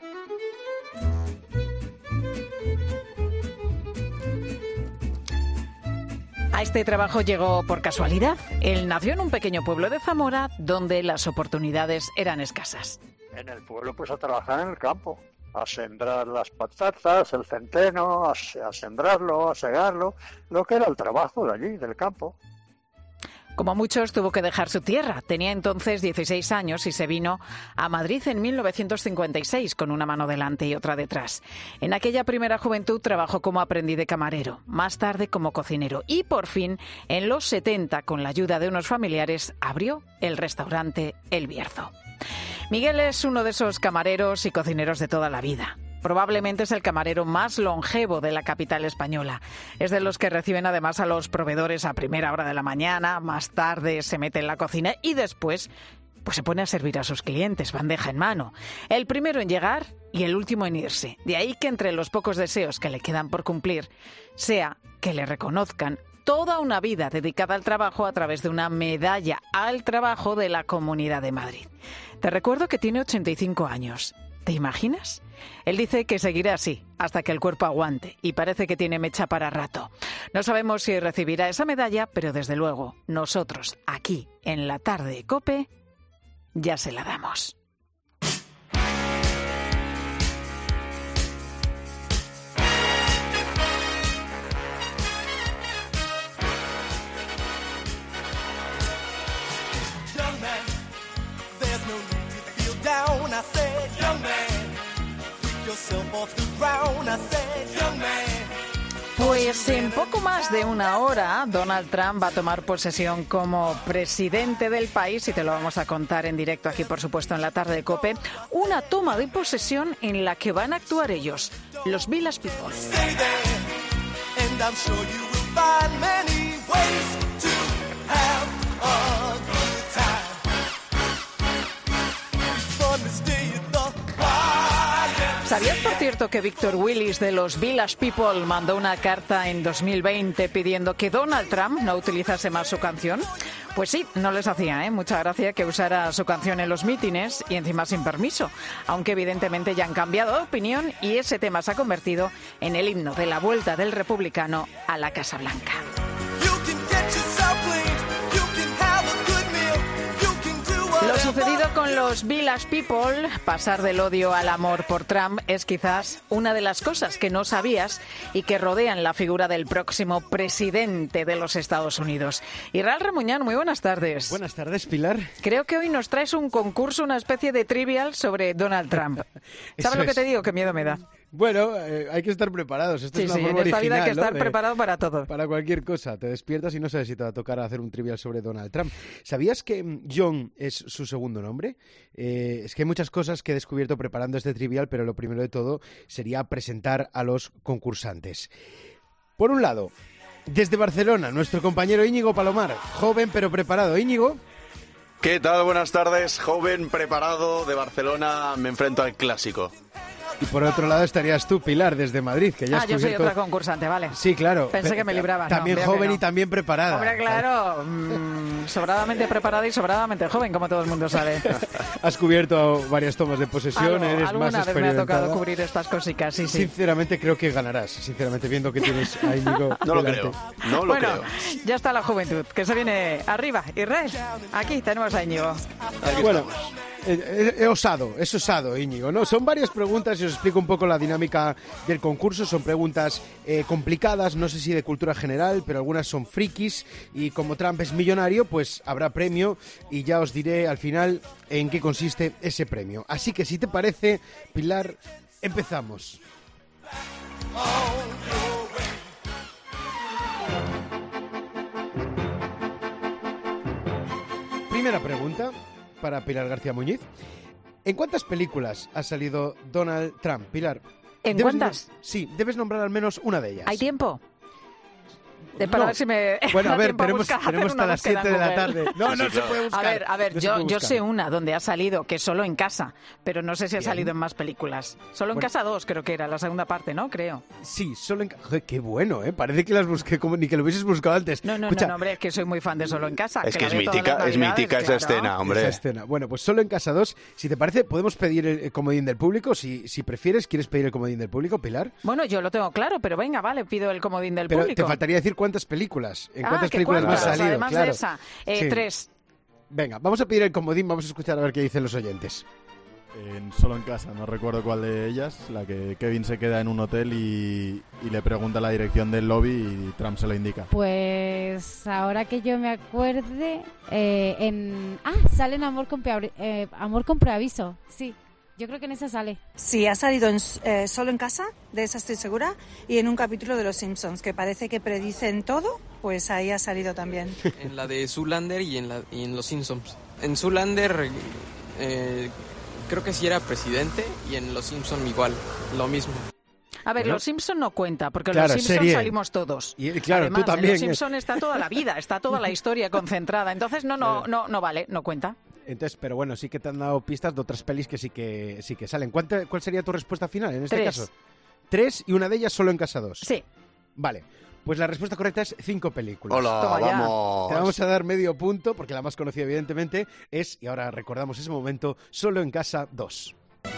A este trabajo llegó por casualidad. Él nació en un pequeño pueblo de Zamora donde las oportunidades eran escasas.
En el pueblo, pues a trabajar en el campo, a sembrar las patatas, el centeno, a, a sembrarlo, a segarlo, lo que era el trabajo de allí, del campo.
Como muchos, tuvo que dejar su tierra. Tenía entonces dieciséis años y se vino a Madrid en mil novecientos cincuenta y seis con una mano delante y otra detrás. En aquella primera juventud trabajó como aprendiz de camarero, más tarde como cocinero y por fin, en los setenta, con la ayuda de unos familiares, abrió el restaurante El Bierzo. Miguel es uno de esos camareros y cocineros de toda la vida. Probablemente es el camarero más longevo de la capital española. Es de los que reciben además a los proveedores a primera hora de la mañana, más tarde se mete en la cocina y después pues se pone a servir a sus clientes, bandeja en mano. El primero en llegar y el último en irse. De ahí que entre los pocos deseos que le quedan por cumplir sea que le reconozcan toda una vida dedicada al trabajo a través de una medalla al trabajo de la Comunidad de Madrid. Te recuerdo que tiene ochenta y cinco años. ¿Te imaginas? Él dice que seguirá así, hasta que el cuerpo aguante, y parece que tiene mecha para rato. No sabemos si recibirá esa medalla, pero desde luego, nosotros, aquí, en la tarde de COPE, ya se la damos. Pues en poco más de una hora, Donald Trump va a tomar posesión como presidente del país y te lo vamos a contar en directo aquí, por supuesto, en la tarde de COPE. Una toma de posesión en la que van a actuar ellos, los Village People. ¿Sabías, por cierto, que Víctor Willis de los Village People mandó una carta en dos mil veinte pidiendo que Donald Trump no utilizase más su canción? Pues sí, no les hacía ¿eh? mucha gracia que usara su canción en los mítines y encima sin permiso, aunque evidentemente ya han cambiado de opinión y ese tema se ha convertido en el himno de la vuelta del republicano a la Casa Blanca. Lo sucedido con los Village People, pasar del odio al amor por Trump, es quizás una de las cosas que no sabías y que rodean la figura del próximo presidente de los Estados Unidos. Israel Remuñán, muy buenas tardes.
Buenas tardes, Pilar.
Creo que hoy nos traes un concurso, una especie de trivial sobre Donald Trump. ¿Sabes lo que te digo? Qué miedo me da.
Bueno, eh, hay que estar preparados. Esto
sí,
es una
sí,
forma
en esta
original,
vida hay que estar
¿no?
preparado para todo.
Para cualquier cosa. Te despiertas y no sabes si te va a tocar hacer un trivial sobre Donald Trump. ¿Sabías que John es su segundo nombre? Eh, es que hay muchas cosas que he descubierto preparando este trivial, pero lo primero de todo sería presentar a los concursantes. Por un lado, desde Barcelona, nuestro compañero Íñigo Palomar, joven pero preparado. Íñigo.
¿Qué tal? Buenas tardes, joven preparado de Barcelona, me enfrento al clásico.
Y por otro lado estarías tú, Pilar, desde Madrid, que ya has
Ah, yo
cubierto...
soy otra concursante, vale.
Sí, claro.
Pensé que me librabas.
También
no,
joven
no.
y también preparada.
Hombre, claro, mmm, sobradamente preparada y sobradamente joven, como todo el mundo sabe.
Has cubierto varias tomas de posesión,
Algo,
eres
alguna
más
vez me ha tocado
experimentada.
cubrir estas cositas, sí, sí.
Sinceramente creo que ganarás, sinceramente, viendo que tienes a Íñigo
No lo
delante.
creo, no lo
bueno,
creo.
ya está la juventud, que se viene arriba. Israel, aquí tenemos a Íñigo.
Aquí
Bueno, he, he osado, es osado, Íñigo, ¿no? Son varias preguntas y os explico un poco la dinámica del concurso. Son preguntas eh, complicadas, no sé si de cultura general, pero algunas son frikis. Y como Trump es millonario, pues habrá premio y ya os diré al final en qué consiste ese premio. Así que si te parece, Pilar, empezamos. Primera pregunta para Pilar García Muñiz. ¿En cuántas películas ha salido Donald Trump, Pilar?
¿En
Debes
cuántas?
no- Sí, debes nombrar al menos una de ellas.
¿Hay tiempo? De para
No.
ver si me
Bueno, a
da
ver,
tiempo
tenemos,
buscar,
tenemos
hacer
hasta
una
las
búsqueda
siete
en
de la
Google.
tarde. No, no
Sí,
se
claro.
puede buscar.
A ver, a ver,
No se
yo,
puede
yo
buscar.
sé una donde ha salido, que es Solo en casa, pero no sé si ha
Bien.
salido en más películas. Solo en
Bueno.
casa dos creo que era, la segunda parte, ¿no? Creo.
Sí, solo en... ca- Joder, qué bueno, ¿eh? Parece que las busqué como ni que lo hubieses buscado antes.
No, no,
Escucha,
no, no, hombre, es que soy muy fan de Solo en casa.
Es que
la
es
veo todas
mítica,
las
es
navidades,
mítica esa
claro.
escena, hombre.
Esa escena. Bueno, pues Solo en casa dos. Si te parece, podemos pedir el comodín del público. Si, si prefieres, ¿quieres pedir el comodín del público, Pilar?
Bueno, yo lo tengo claro, pero venga, vale, pido el comodín del
Pero
público.
te faltaría decir cuántas películas. ¿En
Ah,
cuántas
¿que
películas más
cuántas?
ha salido?
Además de
Claro.
esa. Eh,
Sí.
Tres.
Venga, vamos a pedir el comodín, vamos a escuchar a ver qué dicen los oyentes.
En Solo en casa, no recuerdo cuál de ellas, la que Kevin se queda en un hotel y, y le pregunta la dirección del lobby y Trump se lo indica.
Pues ahora que yo me acuerde, eh, en... Ah, sale en Amor con, Preavi- eh, Amor con Preaviso, sí. Yo creo que en esa sale.
Sí, ha salido en, eh, Solo en casa, de esa estoy segura, y en un capítulo de Los Simpsons, que parece que predicen todo, pues ahí ha salido también.
En la de Zoolander y en, la, y en Los Simpsons. En Zoolander eh, creo que sí era presidente y en Los Simpsons igual, lo mismo.
A ver,
Bueno.
Los Simpson no cuenta, porque
Claro,
Los Simpson
serie.
salimos todos.
Y, claro,
Además,
tú también.
En Los Simpson está toda la vida, está toda la historia concentrada. Entonces, no, no, no, no vale, no cuenta.
Entonces, pero bueno, sí que te han dado pistas de otras pelis que sí que sí que salen. ¿Cuánta- ¿Cuál sería tu respuesta final en este
Tres.
caso? Tres y una de ellas Solo en casa dos.
Sí.
Vale. Pues la respuesta correcta es cinco películas.
Hola, Toma ya. vamos.
Te vamos a dar medio punto, porque la más conocida, evidentemente, es, y ahora recordamos ese momento, Solo en casa dos.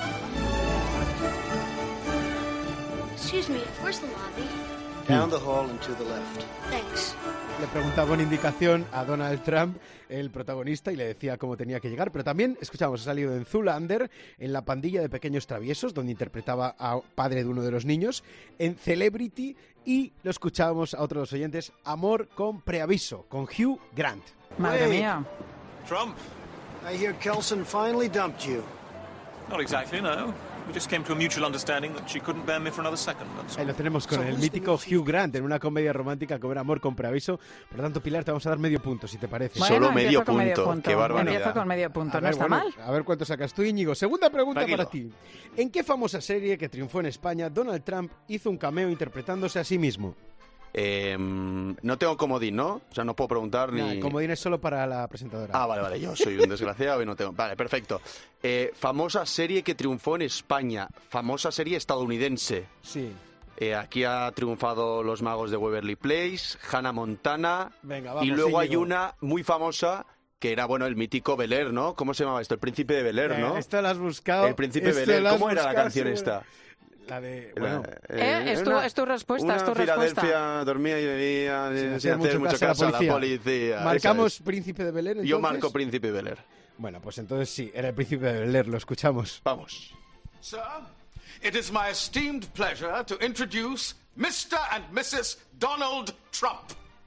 Excuse me, where's the lobby?
Down
the hall and to the left. Thanks.
Le preguntaba con indicación a Donald Trump, el protagonista, y le decía cómo tenía que llegar. Pero también, escuchamos, ha salido en Zoolander, en La pandilla de pequeños traviesos, donde interpretaba a padre de uno de los niños, en Celebrity, y lo escuchábamos a otros de los oyentes, Amor con Preaviso, con Hugh Grant.
Madre mía.
Trump, I hear Kelson finally dumped you. Not exactly, no. We just came to a mutual understanding that she couldn't bear me for another second. That's
Ahí lo tenemos con
So
el
who's
mítico Hugh Grant en una comedia romántica como era Amor con Preaviso. Por lo tanto, Pilar, te vamos a dar medio punto, si te parece.
Bueno, Solo medio empiezo con medio punto. punto. Qué barbaridad. Empiezo con medio punto,
A
no
ver,
está
bueno,
mal.
A ver cuánto sacas tú, Íñigo. Segunda pregunta
Tranquilo.
para ti. ¿En qué famosa serie que triunfó en España Donald Trump hizo un cameo interpretándose a sí mismo?
Eh, no tengo comodín, ¿no? O sea, no puedo preguntar ni...
Nah, el comodín es solo para la presentadora.
Ah, vale, vale, yo soy un desgraciado y no tengo... Vale, perfecto. Eh, famosa serie que triunfó en España. Famosa serie estadounidense.
Sí.
Eh, aquí ha triunfado Los Magos de Waverly Place, Hannah Montana.
Venga, vamos,
y luego hay
Íñigo.
una muy famosa que era, bueno, el mítico Bel Air, ¿no? ¿Cómo se llamaba esto? El Príncipe de Bel Air, ¿no?
Eh, esto lo has buscado.
El Príncipe
esto
Bel Air.
lo has
¿Cómo era la
buscado,
canción
seguro.
esta?
La de...
La-
Bueno,
Eh, es, tu,
una-
es tu respuesta,
una
es tu respuesta.
Filadelfia dormía y bebía
sin
sin,
hacer
hacer mucho caso a la policía.
¿Marcamos
Esa
Príncipe de Bel Air,
es. Yo
entonces?
marco Príncipe de Bel Air.
Bueno, pues entonces sí, era el Príncipe de Bel Air, lo escuchamos.
Vamos.
Sir, it is my esteemed pleasure to introduce Mister and Missus Donald Trump.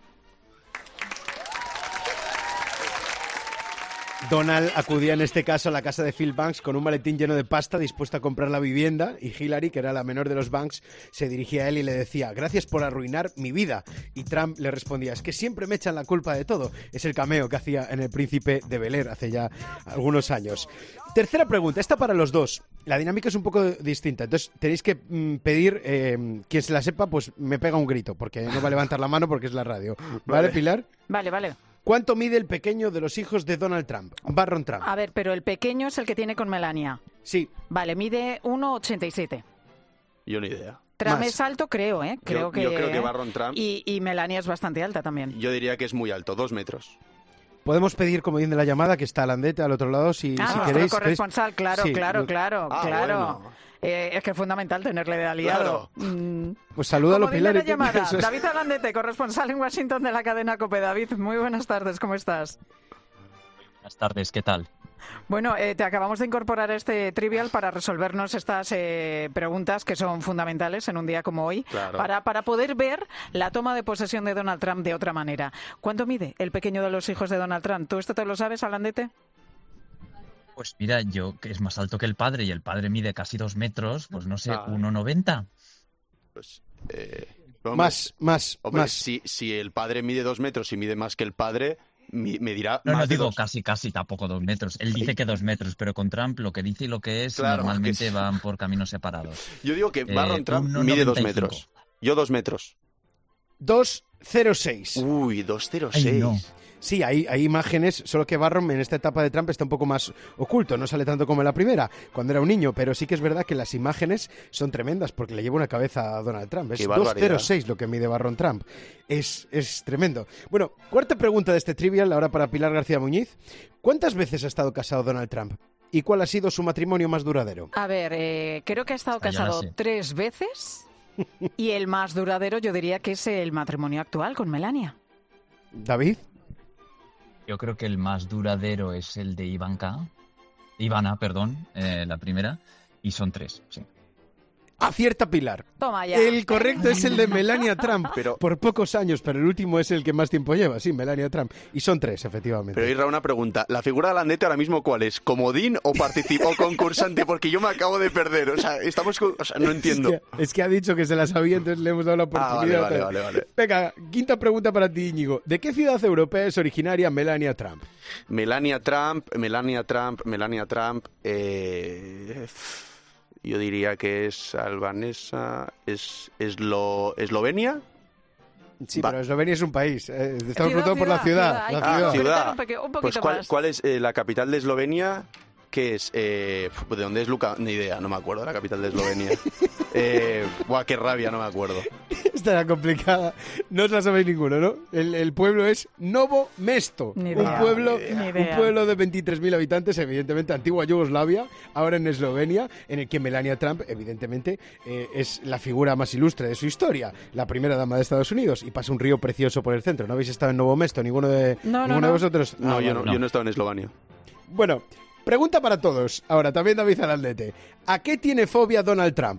Donald acudía en este caso a la casa de Phil Banks con un maletín lleno de pasta dispuesto a comprar la vivienda y Hillary, que era la menor de los Banks, se dirigía a él y le decía «Gracias por arruinar mi vida». Y Trump le respondía «Es que siempre me echan la culpa de todo». Es el cameo que hacía en El Príncipe de Bel Air hace ya algunos años. Tercera pregunta, esta para los dos. La dinámica es un poco distinta, entonces tenéis que mm, pedir, eh, quien se la sepa, pues me pega un grito, porque no va a levantar la mano porque es la radio. ¿Vale,
Vale.
Pilar?
Vale, vale.
¿Cuánto mide el pequeño de los hijos de Donald Trump? Barron Trump.
A ver, pero el pequeño es el que tiene con Melania.
Sí.
Vale, mide uno ochenta y siete.
Yo ni idea.
Trump
Más.
es alto, creo, ¿eh? Creo
yo,
que,
yo creo que Barron Trump,
Y, y Melania es bastante alta también.
yo diría que es muy alto, dos metros.
Podemos pedir, como dice la llamada, que está Alandete al otro lado, si,
Ah,
si
nuestro
queréis.
corresponsal, claro,
Sí,
claro,
no-
claro,
Ah,
claro.
bueno.
Eh, es que es fundamental tenerle de aliado. Mm.
Pues salúdalo,
Como
Pilar.
dice
y
la
te-
llamada,
eso es.
David Alandete, corresponsal en Washington de la cadena COPE. David, muy buenas tardes, ¿cómo estás?
Buenas tardes, ¿qué tal?
Bueno, eh, te acabamos de incorporar a este trivial para resolvernos estas eh, preguntas que son fundamentales en un día como hoy,
Claro.
para, para poder ver la toma de posesión de Donald Trump de otra manera. ¿Cuánto mide el pequeño de los hijos de Donald Trump? ¿Tú esto te lo sabes, Alandete?
Pues mira, yo que es más alto que el padre y el padre mide casi dos metros, pues no sé,
Ah.
uno noventa.
Pues, eh, hombre,
Más, más,
hombre,
más.
Si, si el padre mide dos metros y mide más que el padre, mi- me dirá
No,
más
no
de
digo
dos.
casi, casi, tampoco dos metros. Él dice que dos metros, pero con Trump lo que dice y lo que es
Claro,
normalmente
que sí.
van por caminos separados.
Yo digo que
Eh,
Barron Trump
uno
mide dos
noventa y cinco.
metros. Yo dos metros.
Dos cero seis.
Uy, dos cero seis.
Sí, hay, hay imágenes, solo que Barron en esta etapa de Trump está un poco más oculto, no sale tanto como en la primera, cuando era un niño, pero sí que es verdad que las imágenes son tremendas porque le lleva una cabeza a Donald Trump. Es dos cero seis lo que mide Barron Trump. Es, es tremendo. Bueno, cuarta pregunta de este Trivial, ahora para Pilar García Muñiz. ¿Cuántas veces ha estado casado Donald Trump? ¿Y cuál ha sido su matrimonio más duradero?
A ver, eh, creo que ha estado casado tres veces y el más duradero yo diría que es el matrimonio actual con Melania.
¿David?
Yo creo que el más duradero es el de Ivanka, Ivana, perdón, eh, la primera, y son tres, sí.
Acierta Pilar.
Toma ya.
El correcto es el de Melania Trump, pero por pocos años, pero el último es el que más tiempo lleva, sí, Melania Trump. Y son tres, efectivamente.
Pero Irra, una pregunta. ¿La figura de Landete ahora mismo cuál es? ¿Comodín o participó concursante? Porque yo me acabo de perder. O sea, estamos con... o sea, no entiendo.
Es que, es que ha dicho que se la sabía, entonces le hemos dado la oportunidad.
Ah, vale, vale, vale, vale.
Venga, quinta pregunta para ti, Íñigo. ¿De qué ciudad europea es originaria Melania Trump?
Melania Trump, Melania Trump, Melania Trump... Eh... Yo diría que es albanesa, es eslo, eslovenia.
Sí, Va. pero Eslovenia es un país. Eh, estamos preguntando por la ciudad.
ciudad.
La
ah,
ciudad.
ciudad.
Un poquito, un
pues ¿cuál, ¿cuál es eh, la capital de Eslovenia? ¿Qué es? Eh, ¿De dónde es Luka? Ni idea, no me acuerdo. La capital de Eslovenia. eh, buah, qué rabia, no me acuerdo.
Esta era complicada. No os la sabéis ninguno, ¿no? El, el pueblo es Novo Mesto.
Ni
un
idea,
pueblo,
ni idea.
un pueblo de veintitrés mil habitantes, evidentemente antigua Yugoslavia, ahora en Eslovenia, en el que Melania Trump, evidentemente, eh, es la figura más ilustre de su historia, la primera dama de Estados Unidos, y pasa un río precioso por el centro. ¿No habéis estado en Novo Mesto? ¿Ninguno de,
no,
¿ninguno
no,
de
no.
vosotros?
No,
Ah,
yo,
bueno,
no, yo no he estado en Eslovenia.
Bueno, pregunta para todos. Ahora, también David Alandete. ¿A qué tiene fobia Donald Trump?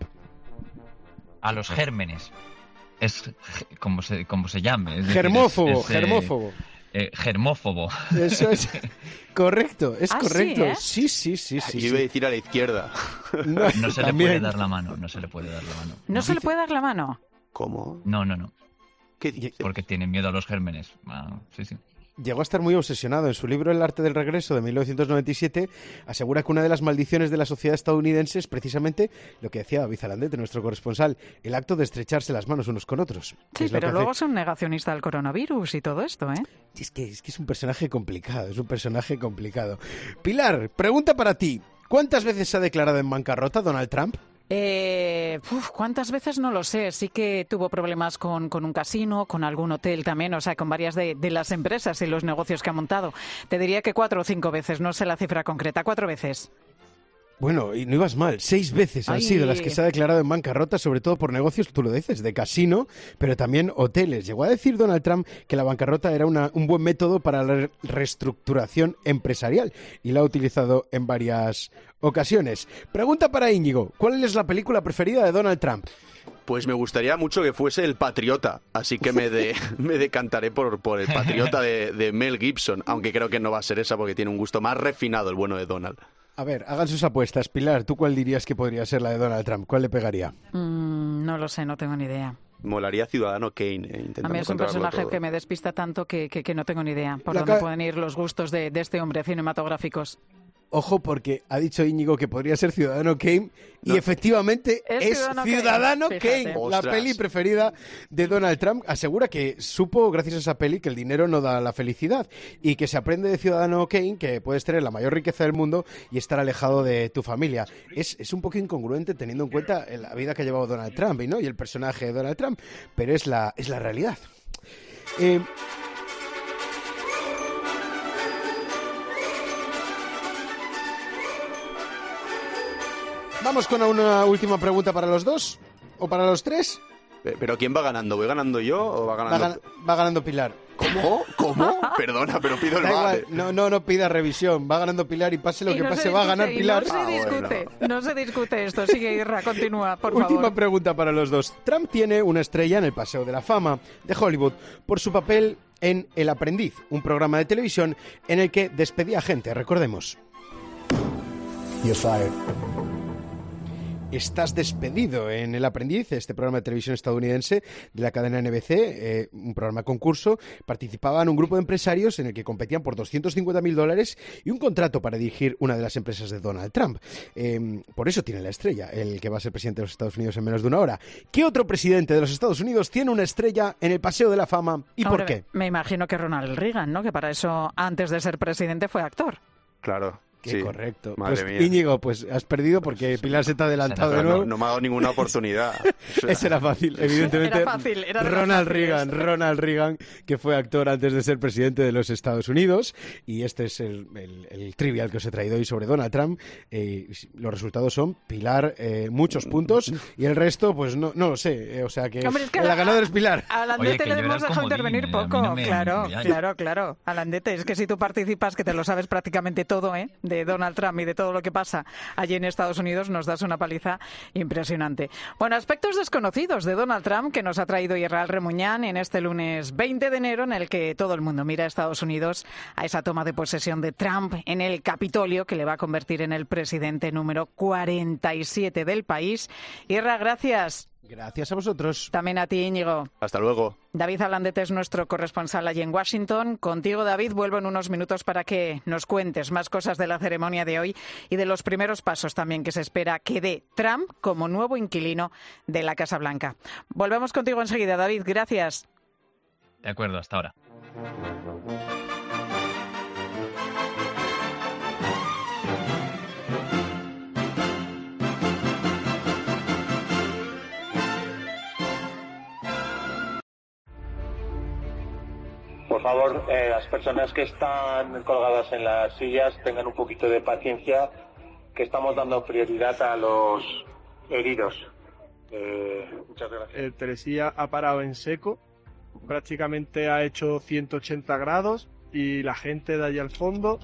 A los gérmenes. Es como se, como se llame. Es decir,
germófobo,
es, es,
germófobo.
Eh, germófobo.
Eso es correcto, es
¿Ah,
correcto.
sí, ¿eh?
Sí, sí, sí, sí.
Yo
sí.
iba a decir a la izquierda.
No,
No se
también.
le puede dar la mano, no se le puede dar la mano.
¿No se le puede dar la mano?
¿Cómo?
No, no, no.
¿Qué dices?
Porque tiene miedo a los gérmenes. Ah, sí, sí.
Llegó a estar muy obsesionado. En su libro El arte del regreso de mil novecientos noventa y siete asegura que una de las maldiciones de la sociedad estadounidense es precisamente lo que decía David Alandete, nuestro corresponsal, el acto de estrecharse las manos unos con otros.
Sí,
es lo
pero
que
luego
hace...
es un negacionista del coronavirus y todo esto, ¿eh?
Es que, es que es un personaje complicado, es un personaje complicado. Pilar, pregunta para ti. ¿Cuántas veces se ha declarado en bancarrota Donald Trump?
Eh, uf, ¿cuántas veces? No lo sé. Sí que tuvo problemas con, con un casino, con algún hotel también, o sea, con varias de, de las empresas y los negocios que ha montado. Te diría que cuatro o cinco veces, no sé la cifra concreta, cuatro veces.
Bueno, y no ibas mal. Seis veces han
Ay.
sido las que se ha declarado en bancarrota, sobre todo por negocios, tú lo dices, de casino, pero también hoteles. Llegó a decir Donald Trump que la bancarrota era una, un buen método para la reestructuración empresarial y la ha utilizado en varias ocasiones. Pregunta para Íñigo. ¿Cuál es la película preferida de Donald Trump?
Pues me gustaría mucho que fuese El Patriota, así que me, de, me decantaré por, por El Patriota de, de Mel Gibson, aunque creo que no va a ser esa porque tiene un gusto más refinado el bueno de Donald.
A ver, hagan sus apuestas. Pilar, ¿tú cuál dirías que podría ser la de Donald Trump? ¿Cuál le pegaría?
Mm, no lo sé, no tengo ni idea.
Molaría Ciudadano Kane. Eh,
A mí es un personaje
todo.
que me despista tanto que, que, que no tengo ni idea por
La
dónde
ca-
pueden ir los gustos de, de este hombre cinematográficos.
Ojo, porque ha dicho Íñigo que podría ser Ciudadano Kane y
No.
efectivamente
Es
es,
Ciudadano
Ciudadano
Kane,
Kane,
fíjate.
la
Ostras.
peli preferida de Donald Trump. Asegura que supo, gracias a esa peli, que el dinero no da la felicidad y que se aprende de Ciudadano Kane que puedes tener la mayor riqueza del mundo y estar alejado de tu familia. Es, es un poco incongruente teniendo en cuenta la vida que ha llevado Donald Trump y, ¿no? y el personaje de Donald Trump, pero es la, es la realidad. Eh, Vamos con una última pregunta para los dos o para los tres.
¿Pero quién va ganando? ¿Voy ganando yo o va
Va,
ganando...?
gan- va ganando Pilar.
¿Cómo? ¿Cómo? Perdona, pero pido el
Da
mal.
igual, no, no, no pida revisión. Va ganando Pilar y pase lo
Y
que
no
pase,
se
va a
discute,
ganar
y
Pilar.
No se
Ah,
discute,
bueno.
no se discute esto. Sigue, Irra, continúa, por
Última
favor.
pregunta para los dos. Trump tiene una estrella en el Paseo de la Fama de Hollywood por su papel en El Aprendiz, un programa de televisión en el que despedía gente, recordemos.
You're fired.
Estás despedido en El Aprendiz, este programa de televisión estadounidense de la cadena N B C, eh, un programa concurso. Participaban un grupo de empresarios en el que competían por doscientos cincuenta mil dólares y un contrato para dirigir una de las empresas de Donald Trump. Eh, por eso tiene la estrella, el que va a ser presidente de los Estados Unidos en menos de una hora. ¿Qué otro presidente de los Estados Unidos tiene una estrella en el Paseo de la Fama y
Ahora,
por qué?
Me imagino que Ronald Reagan, ¿no? Que para eso, antes de ser presidente, fue actor.
Claro.
Qué
sí.
correcto.
Madre
Pues
mía.
Íñigo, pues has perdido porque Pilar se te ha adelantado de nuevo.
No, no me ha dado ninguna oportunidad. O sea,
Ese era fácil, evidentemente.
Era fácil, era de las
Ronald
fáciles.
Reagan, Ronald Reagan, que fue actor antes de ser presidente de los Estados Unidos. Y este es el, el, el trivial que os he traído hoy sobre Donald Trump. Eh, los resultados son Pilar, eh, muchos puntos, y el resto, pues no, no lo sé. Eh, o sea que,
Hombre, es que
la
a-
ganadora es Pilar.
A Landete le hemos dejado intervenir poco. Claro, claro, claro. A Landete, es que si tú participas, que te lo sabes prácticamente todo, ¿eh? De Donald Trump y de todo lo que pasa allí en Estados Unidos, nos das una paliza impresionante. Bueno, aspectos desconocidos de Donald Trump que nos ha traído Israel Remuñán en este lunes veinte de enero, en el que todo el mundo mira a Estados Unidos, a esa toma de posesión de Trump en el Capitolio, que le va a convertir en el presidente número cuarenta y siete del país. Irra, gracias.
Gracias a vosotros.
También a ti, Íñigo.
Hasta luego.
David Alandete es nuestro corresponsal allí en Washington. Contigo, David, vuelvo en unos minutos para que nos cuentes más cosas de la ceremonia de hoy y de los primeros pasos también que se espera que dé Trump como nuevo inquilino de la Casa Blanca. Volvemos contigo enseguida, David. Gracias.
De acuerdo, hasta ahora.
Por favor, eh, las personas que están colgadas en las sillas tengan un poquito de paciencia, que estamos dando prioridad a los heridos. Eh, muchas gracias.
El telesilla ha parado en seco, prácticamente ha hecho ciento ochenta grados y la gente de allá al fondo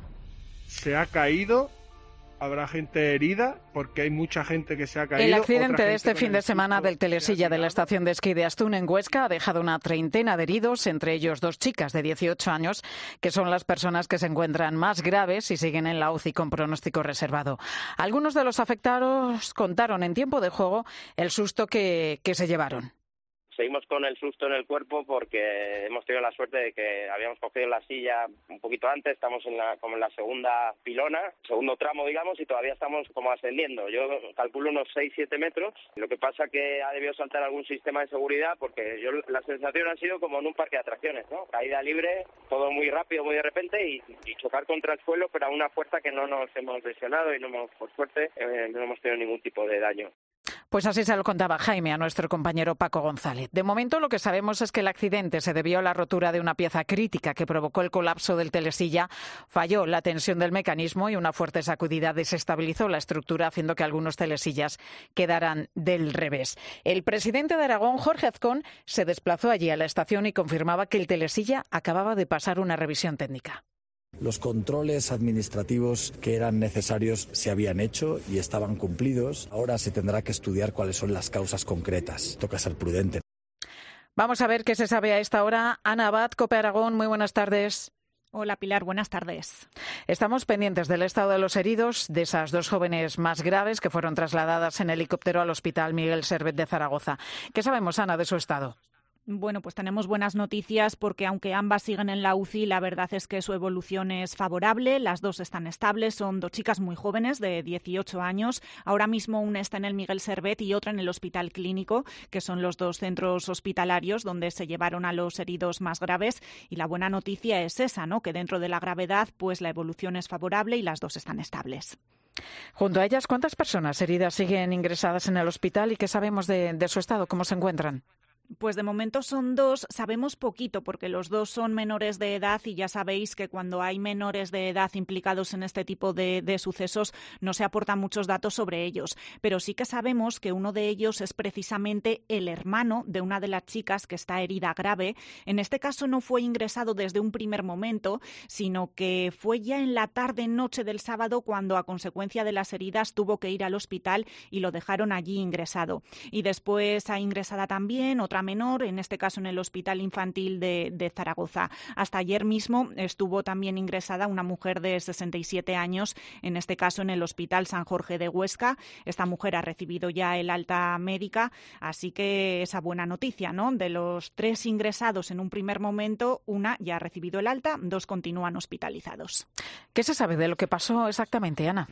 se ha caído. Habrá gente herida porque hay mucha gente que se ha caído.
El
Otra
accidente de
gente
este
con
fin
el
de semana
susto
del telesilla de la estación de esquí de Astún en Huesca ha dejado una treintena de heridos, entre ellos dos chicas de dieciocho años, que son las personas que se encuentran más graves y siguen en la U C I con pronóstico reservado. Algunos de los afectados contaron en tiempo de juego el susto que, que se llevaron.
Seguimos con el susto en el cuerpo porque hemos tenido la suerte de que habíamos cogido la silla un poquito antes, estamos en la, como en la segunda pilona, segundo tramo, digamos, y todavía estamos como ascendiendo. Yo calculo unos seis siete metros. Lo que pasa que ha debido saltar algún sistema de seguridad porque yo la sensación ha sido como en un parque de atracciones, ¿no? Caída libre, todo muy rápido, muy de repente y, y chocar contra el suelo, pero a una fuerza que no nos hemos lesionado y no hemos, por suerte, eh, no hemos tenido ningún tipo de daño.
Pues así se lo contaba Jaime a nuestro compañero Paco González. De momento lo que sabemos es que el accidente se debió a la rotura de una pieza crítica que provocó el colapso del telesilla, falló la tensión del mecanismo y una fuerte sacudida desestabilizó la estructura, haciendo que algunos telesillas quedaran del revés. El presidente de Aragón, Jorge Azcón, se desplazó allí a la estación y confirmaba que el telesilla acababa de pasar una revisión técnica.
Los controles administrativos que eran necesarios se habían hecho y estaban cumplidos. Ahora se tendrá que estudiar cuáles son las causas concretas. Toca ser prudente.
Vamos a ver qué se sabe a esta hora. Ana Abad, COPE Aragón, muy buenas tardes.
Hola Pilar, buenas tardes.
Estamos pendientes del estado de los heridos, de esas dos jóvenes más graves que fueron trasladadas en helicóptero al Hospital Miguel Servet de Zaragoza. ¿Qué sabemos, Ana, de su estado?
Bueno, pues tenemos buenas noticias porque aunque ambas siguen en la U C I, la verdad es que su evolución es favorable. Las dos están estables, son dos chicas muy jóvenes de dieciocho años. Ahora mismo una está en el Miguel Servet y otra en el Hospital Clínico, que son los dos centros hospitalarios donde se llevaron a los heridos más graves. Y la buena noticia es esa, ¿no? Que dentro de la gravedad, pues la evolución es favorable y las dos están estables.
Junto a ellas, ¿cuántas personas heridas siguen ingresadas en el hospital y qué sabemos de, de su estado? ¿Cómo se encuentran?
Pues de momento son dos, sabemos poquito porque los dos son menores de edad y ya sabéis que cuando hay menores de edad implicados en este tipo de, de sucesos no se aportan muchos datos sobre ellos, pero sí que sabemos que uno de ellos es precisamente el hermano de una de las chicas que está herida grave. En este caso no fue ingresado desde un primer momento, sino que fue ya en la tarde-noche del sábado cuando a consecuencia de las heridas tuvo que ir al hospital y lo dejaron allí ingresado. Y después ha ingresada también otra menor, en este caso en el Hospital Infantil de, de Zaragoza. Hasta ayer mismo estuvo también ingresada una mujer de sesenta y siete años, en este caso en el Hospital San Jorge de Huesca. Esta mujer ha recibido ya el alta médica, así que esa buena noticia, ¿no? De los tres ingresados en un primer momento, una ya ha recibido el alta, dos continúan hospitalizados.
¿Qué se sabe de lo que pasó exactamente, Ana?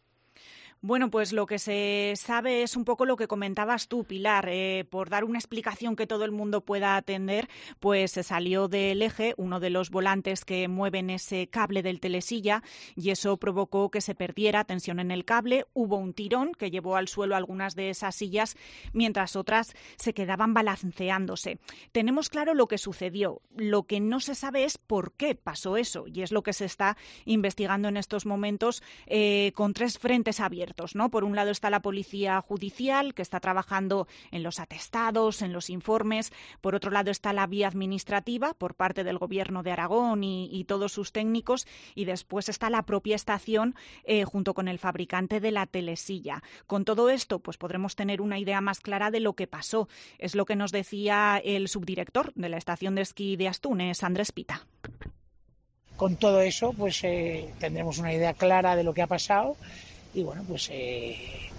Bueno, pues lo que se sabe es un poco lo que comentabas tú, Pilar. Eh, por dar una explicación que todo el mundo pueda atender, pues se salió del eje uno de los volantes que mueven ese cable del telesilla y eso provocó que se perdiera tensión en el cable. Hubo un tirón que llevó al suelo algunas de esas sillas, mientras otras se quedaban balanceándose. Tenemos claro lo que sucedió. Lo que no se sabe es por qué pasó eso y es lo que se está investigando en estos momentos eh, con tres frentes abiertos. ¿no? Por un lado está la Policía Judicial, que está trabajando en los atestados, en los informes. Por otro lado está la vía administrativa, por parte del Gobierno de Aragón y, y todos sus técnicos. Y después está la propia estación, eh, junto con el fabricante de la telesilla. Con todo esto, pues podremos tener una idea más clara de lo que pasó. Es lo que nos decía el subdirector de la estación de esquí de Astún, Andrés Pita.
Con todo eso, pues eh, tendremos una idea clara de lo que ha pasado. Y bueno, pues eh,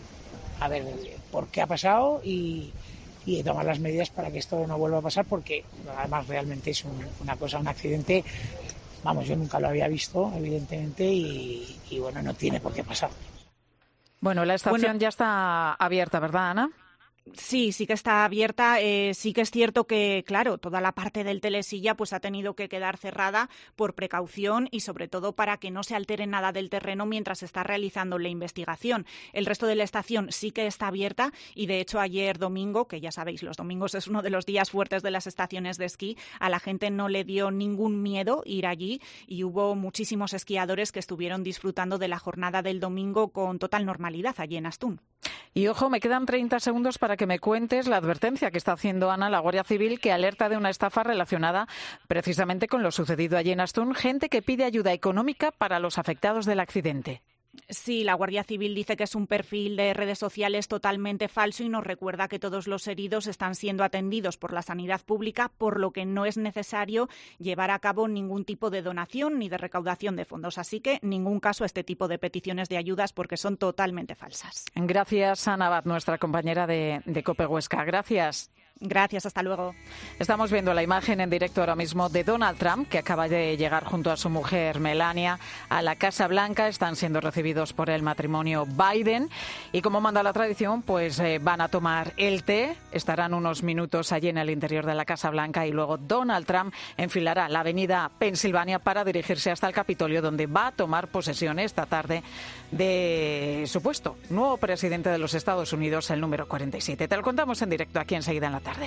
a ver por qué ha pasado y, y tomar las medidas para que esto no vuelva a pasar, porque además realmente es un, una cosa, un accidente, vamos, yo nunca lo había visto, evidentemente, y, y bueno, no tiene por qué pasar.
Bueno, la estación
bueno,
ya está abierta, ¿verdad, Ana?
Sí, sí que está abierta. Eh, sí que es cierto que, claro, toda la parte del telesilla pues ha tenido que quedar cerrada por precaución y sobre todo para que no se altere nada del terreno mientras se está realizando la investigación. El resto de la estación sí que está abierta y, de hecho, ayer domingo, que ya sabéis, los domingos es uno de los días fuertes de las estaciones de esquí, a la gente no le dio ningún miedo ir allí y hubo muchísimos esquiadores que estuvieron disfrutando de la jornada del domingo con total normalidad allí en Astún.
Y ojo, me quedan treinta segundos para que me cuentes la advertencia que está haciendo Ana, la Guardia Civil, que alerta de una estafa relacionada precisamente con lo sucedido allí en Astún. Gente que pide ayuda económica para los afectados del accidente.
Sí, la Guardia Civil dice que es un perfil de redes sociales totalmente falso y nos recuerda que todos los heridos están siendo atendidos por la sanidad pública, por lo que no es necesario llevar a cabo ningún tipo de donación ni de recaudación de fondos. Así que ningún caso a este tipo de peticiones de ayudas porque son totalmente falsas.
Gracias, Ana Abad, nuestra compañera de, de COPE Huesca. Gracias.
Gracias, hasta luego.
Estamos viendo la imagen en directo ahora mismo de Donald Trump, que acaba de llegar junto a su mujer Melania a la Casa Blanca. Están siendo recibidos por el matrimonio Biden y, como manda la tradición, pues eh, van a tomar el té. Estarán unos minutos allí en el interior de la Casa Blanca y luego Donald Trump enfilará la avenida Pensilvania para dirigirse hasta el Capitolio, donde va a tomar posesión esta tarde de su puesto, nuevo presidente de los Estados Unidos, el número cuarenta y siete. Te lo contamos en directo aquí enseguida en la tarde.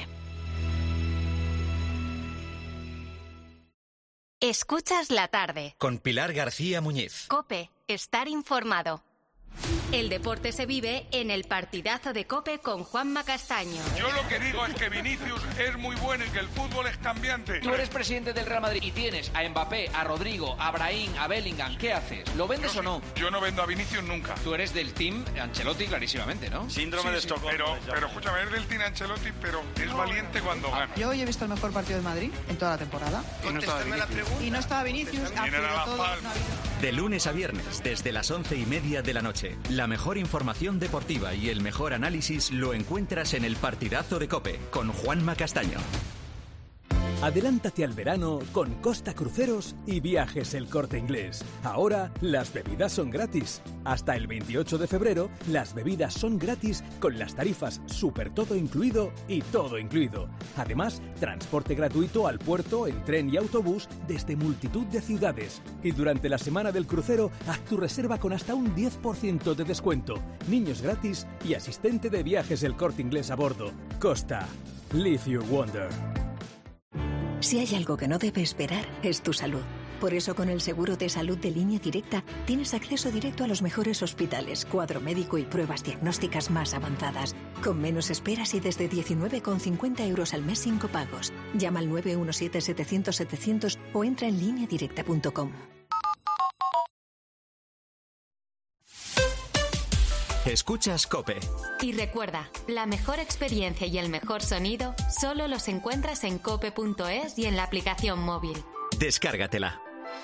Escuchas la tarde.
Con Pilar García Muñiz.
COPE, estar informado. El deporte se vive en el partidazo de COPE con Juanma Castaño.
Yo lo que digo es que Vinicius es muy bueno y que el fútbol es cambiante.
Tú eres presidente del Real Madrid y tienes a Mbappé, a Rodrigo, a Brahim, a Bellingham. ¿Qué haces? ¿Lo vendes
yo,
o no?
Yo no vendo a Vinicius nunca.
Tú eres del team Ancelotti clarísimamente, ¿no?
Síndrome sí, de Estocolmo. Sí, pero, pero escúchame, es del team Ancelotti, pero es no, valiente cuando gana.
Yo hoy he visto el mejor partido del Madrid en toda la temporada.
Y no estaba Vinicius.
Y no estaba Vinicius. Ha sido todo, no ha habido...
De lunes a viernes, desde las once y media de la noche, la mejor información deportiva y el mejor análisis lo encuentras en el partidazo de COPE con Juanma Castaño.
Adelántate al verano con Costa Cruceros y Viajes El Corte Inglés. Ahora las bebidas son gratis. Hasta el veintiocho de febrero las bebidas son gratis con las tarifas Super Todo Incluido y Todo Incluido. Además, transporte gratuito al puerto en tren y autobús desde multitud de ciudades. Y durante la semana del crucero, haz tu reserva con hasta un diez por ciento de descuento. Niños gratis y asistente de Viajes El Corte Inglés a bordo. Costa. Live your wonder.
Si hay algo que no debe esperar, es tu salud. Por eso, con el seguro de salud de Línea Directa, tienes acceso directo a los mejores hospitales, cuadro médico y pruebas diagnósticas más avanzadas, con menos esperas y desde diecinueve con cincuenta euros al mes sin copagos. Llama al nueve uno siete setecientos setecientos o entra en línea directa punto com.
Escuchas COPE.
Y recuerda, la mejor experiencia y el mejor sonido solo los encuentras en cope punto es y en la aplicación móvil.
Descárgatela.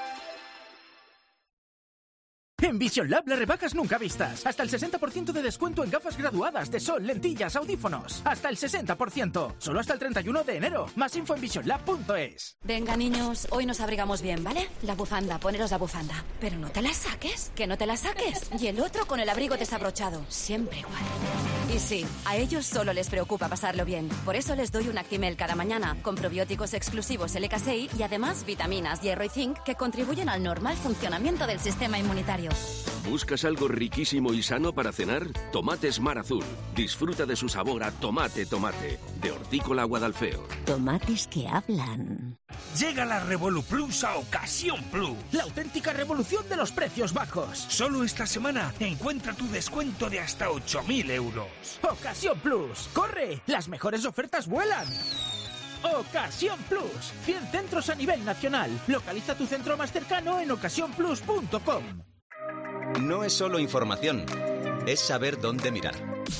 En Vision Lab las rebajas nunca vistas. Hasta el sesenta por ciento de descuento en gafas graduadas de sol, lentillas, audífonos. Hasta el sesenta por ciento. Solo hasta el treinta y uno de enero. Más info en vision lab punto es.
Venga, niños, hoy nos abrigamos bien, ¿vale? La bufanda, poneros la bufanda. Pero no te la saques, que no te la saques. Y el otro con el abrigo desabrochado. Siempre igual. Y sí, a ellos solo les preocupa pasarlo bien. Por eso les doy un Actimel cada mañana, con probióticos exclusivos L K S I y además vitaminas, hierro y zinc que contribuyen al normal funcionamiento del sistema inmunitario.
¿Buscas algo riquísimo y sano para cenar? Tomates Mar Azul. Disfruta de su sabor a tomate tomate. De Hortícola Guadalfeo.
Tomates que hablan.
Llega la Revolu Plus a Ocasión Plus. La auténtica revolución de los precios bajos. Solo esta semana encuentra tu descuento de hasta ocho mil euros. Ocasión Plus. ¡Corre! Las mejores ofertas vuelan. Ocasión Plus. cien centros a nivel nacional. Localiza tu centro más cercano en ocasión plus punto com.
No es solo información, es saber dónde mirar.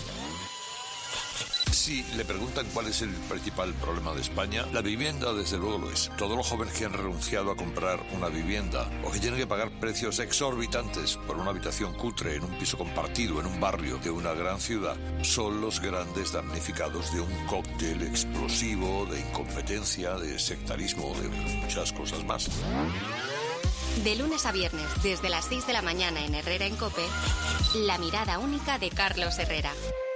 Si le preguntan cuál es el principal problema de España, la vivienda desde luego lo es. Todos los jóvenes que han renunciado a comprar una vivienda o que tienen que pagar precios exorbitantes por una habitación cutre en un piso compartido en un barrio de una gran ciudad son los grandes damnificados de un cóctel explosivo de incompetencia, de sectarismo, de muchas cosas más.
De lunes a viernes, desde las seis de la mañana en Herrera en COPE, la mirada única de Carlos Herrera.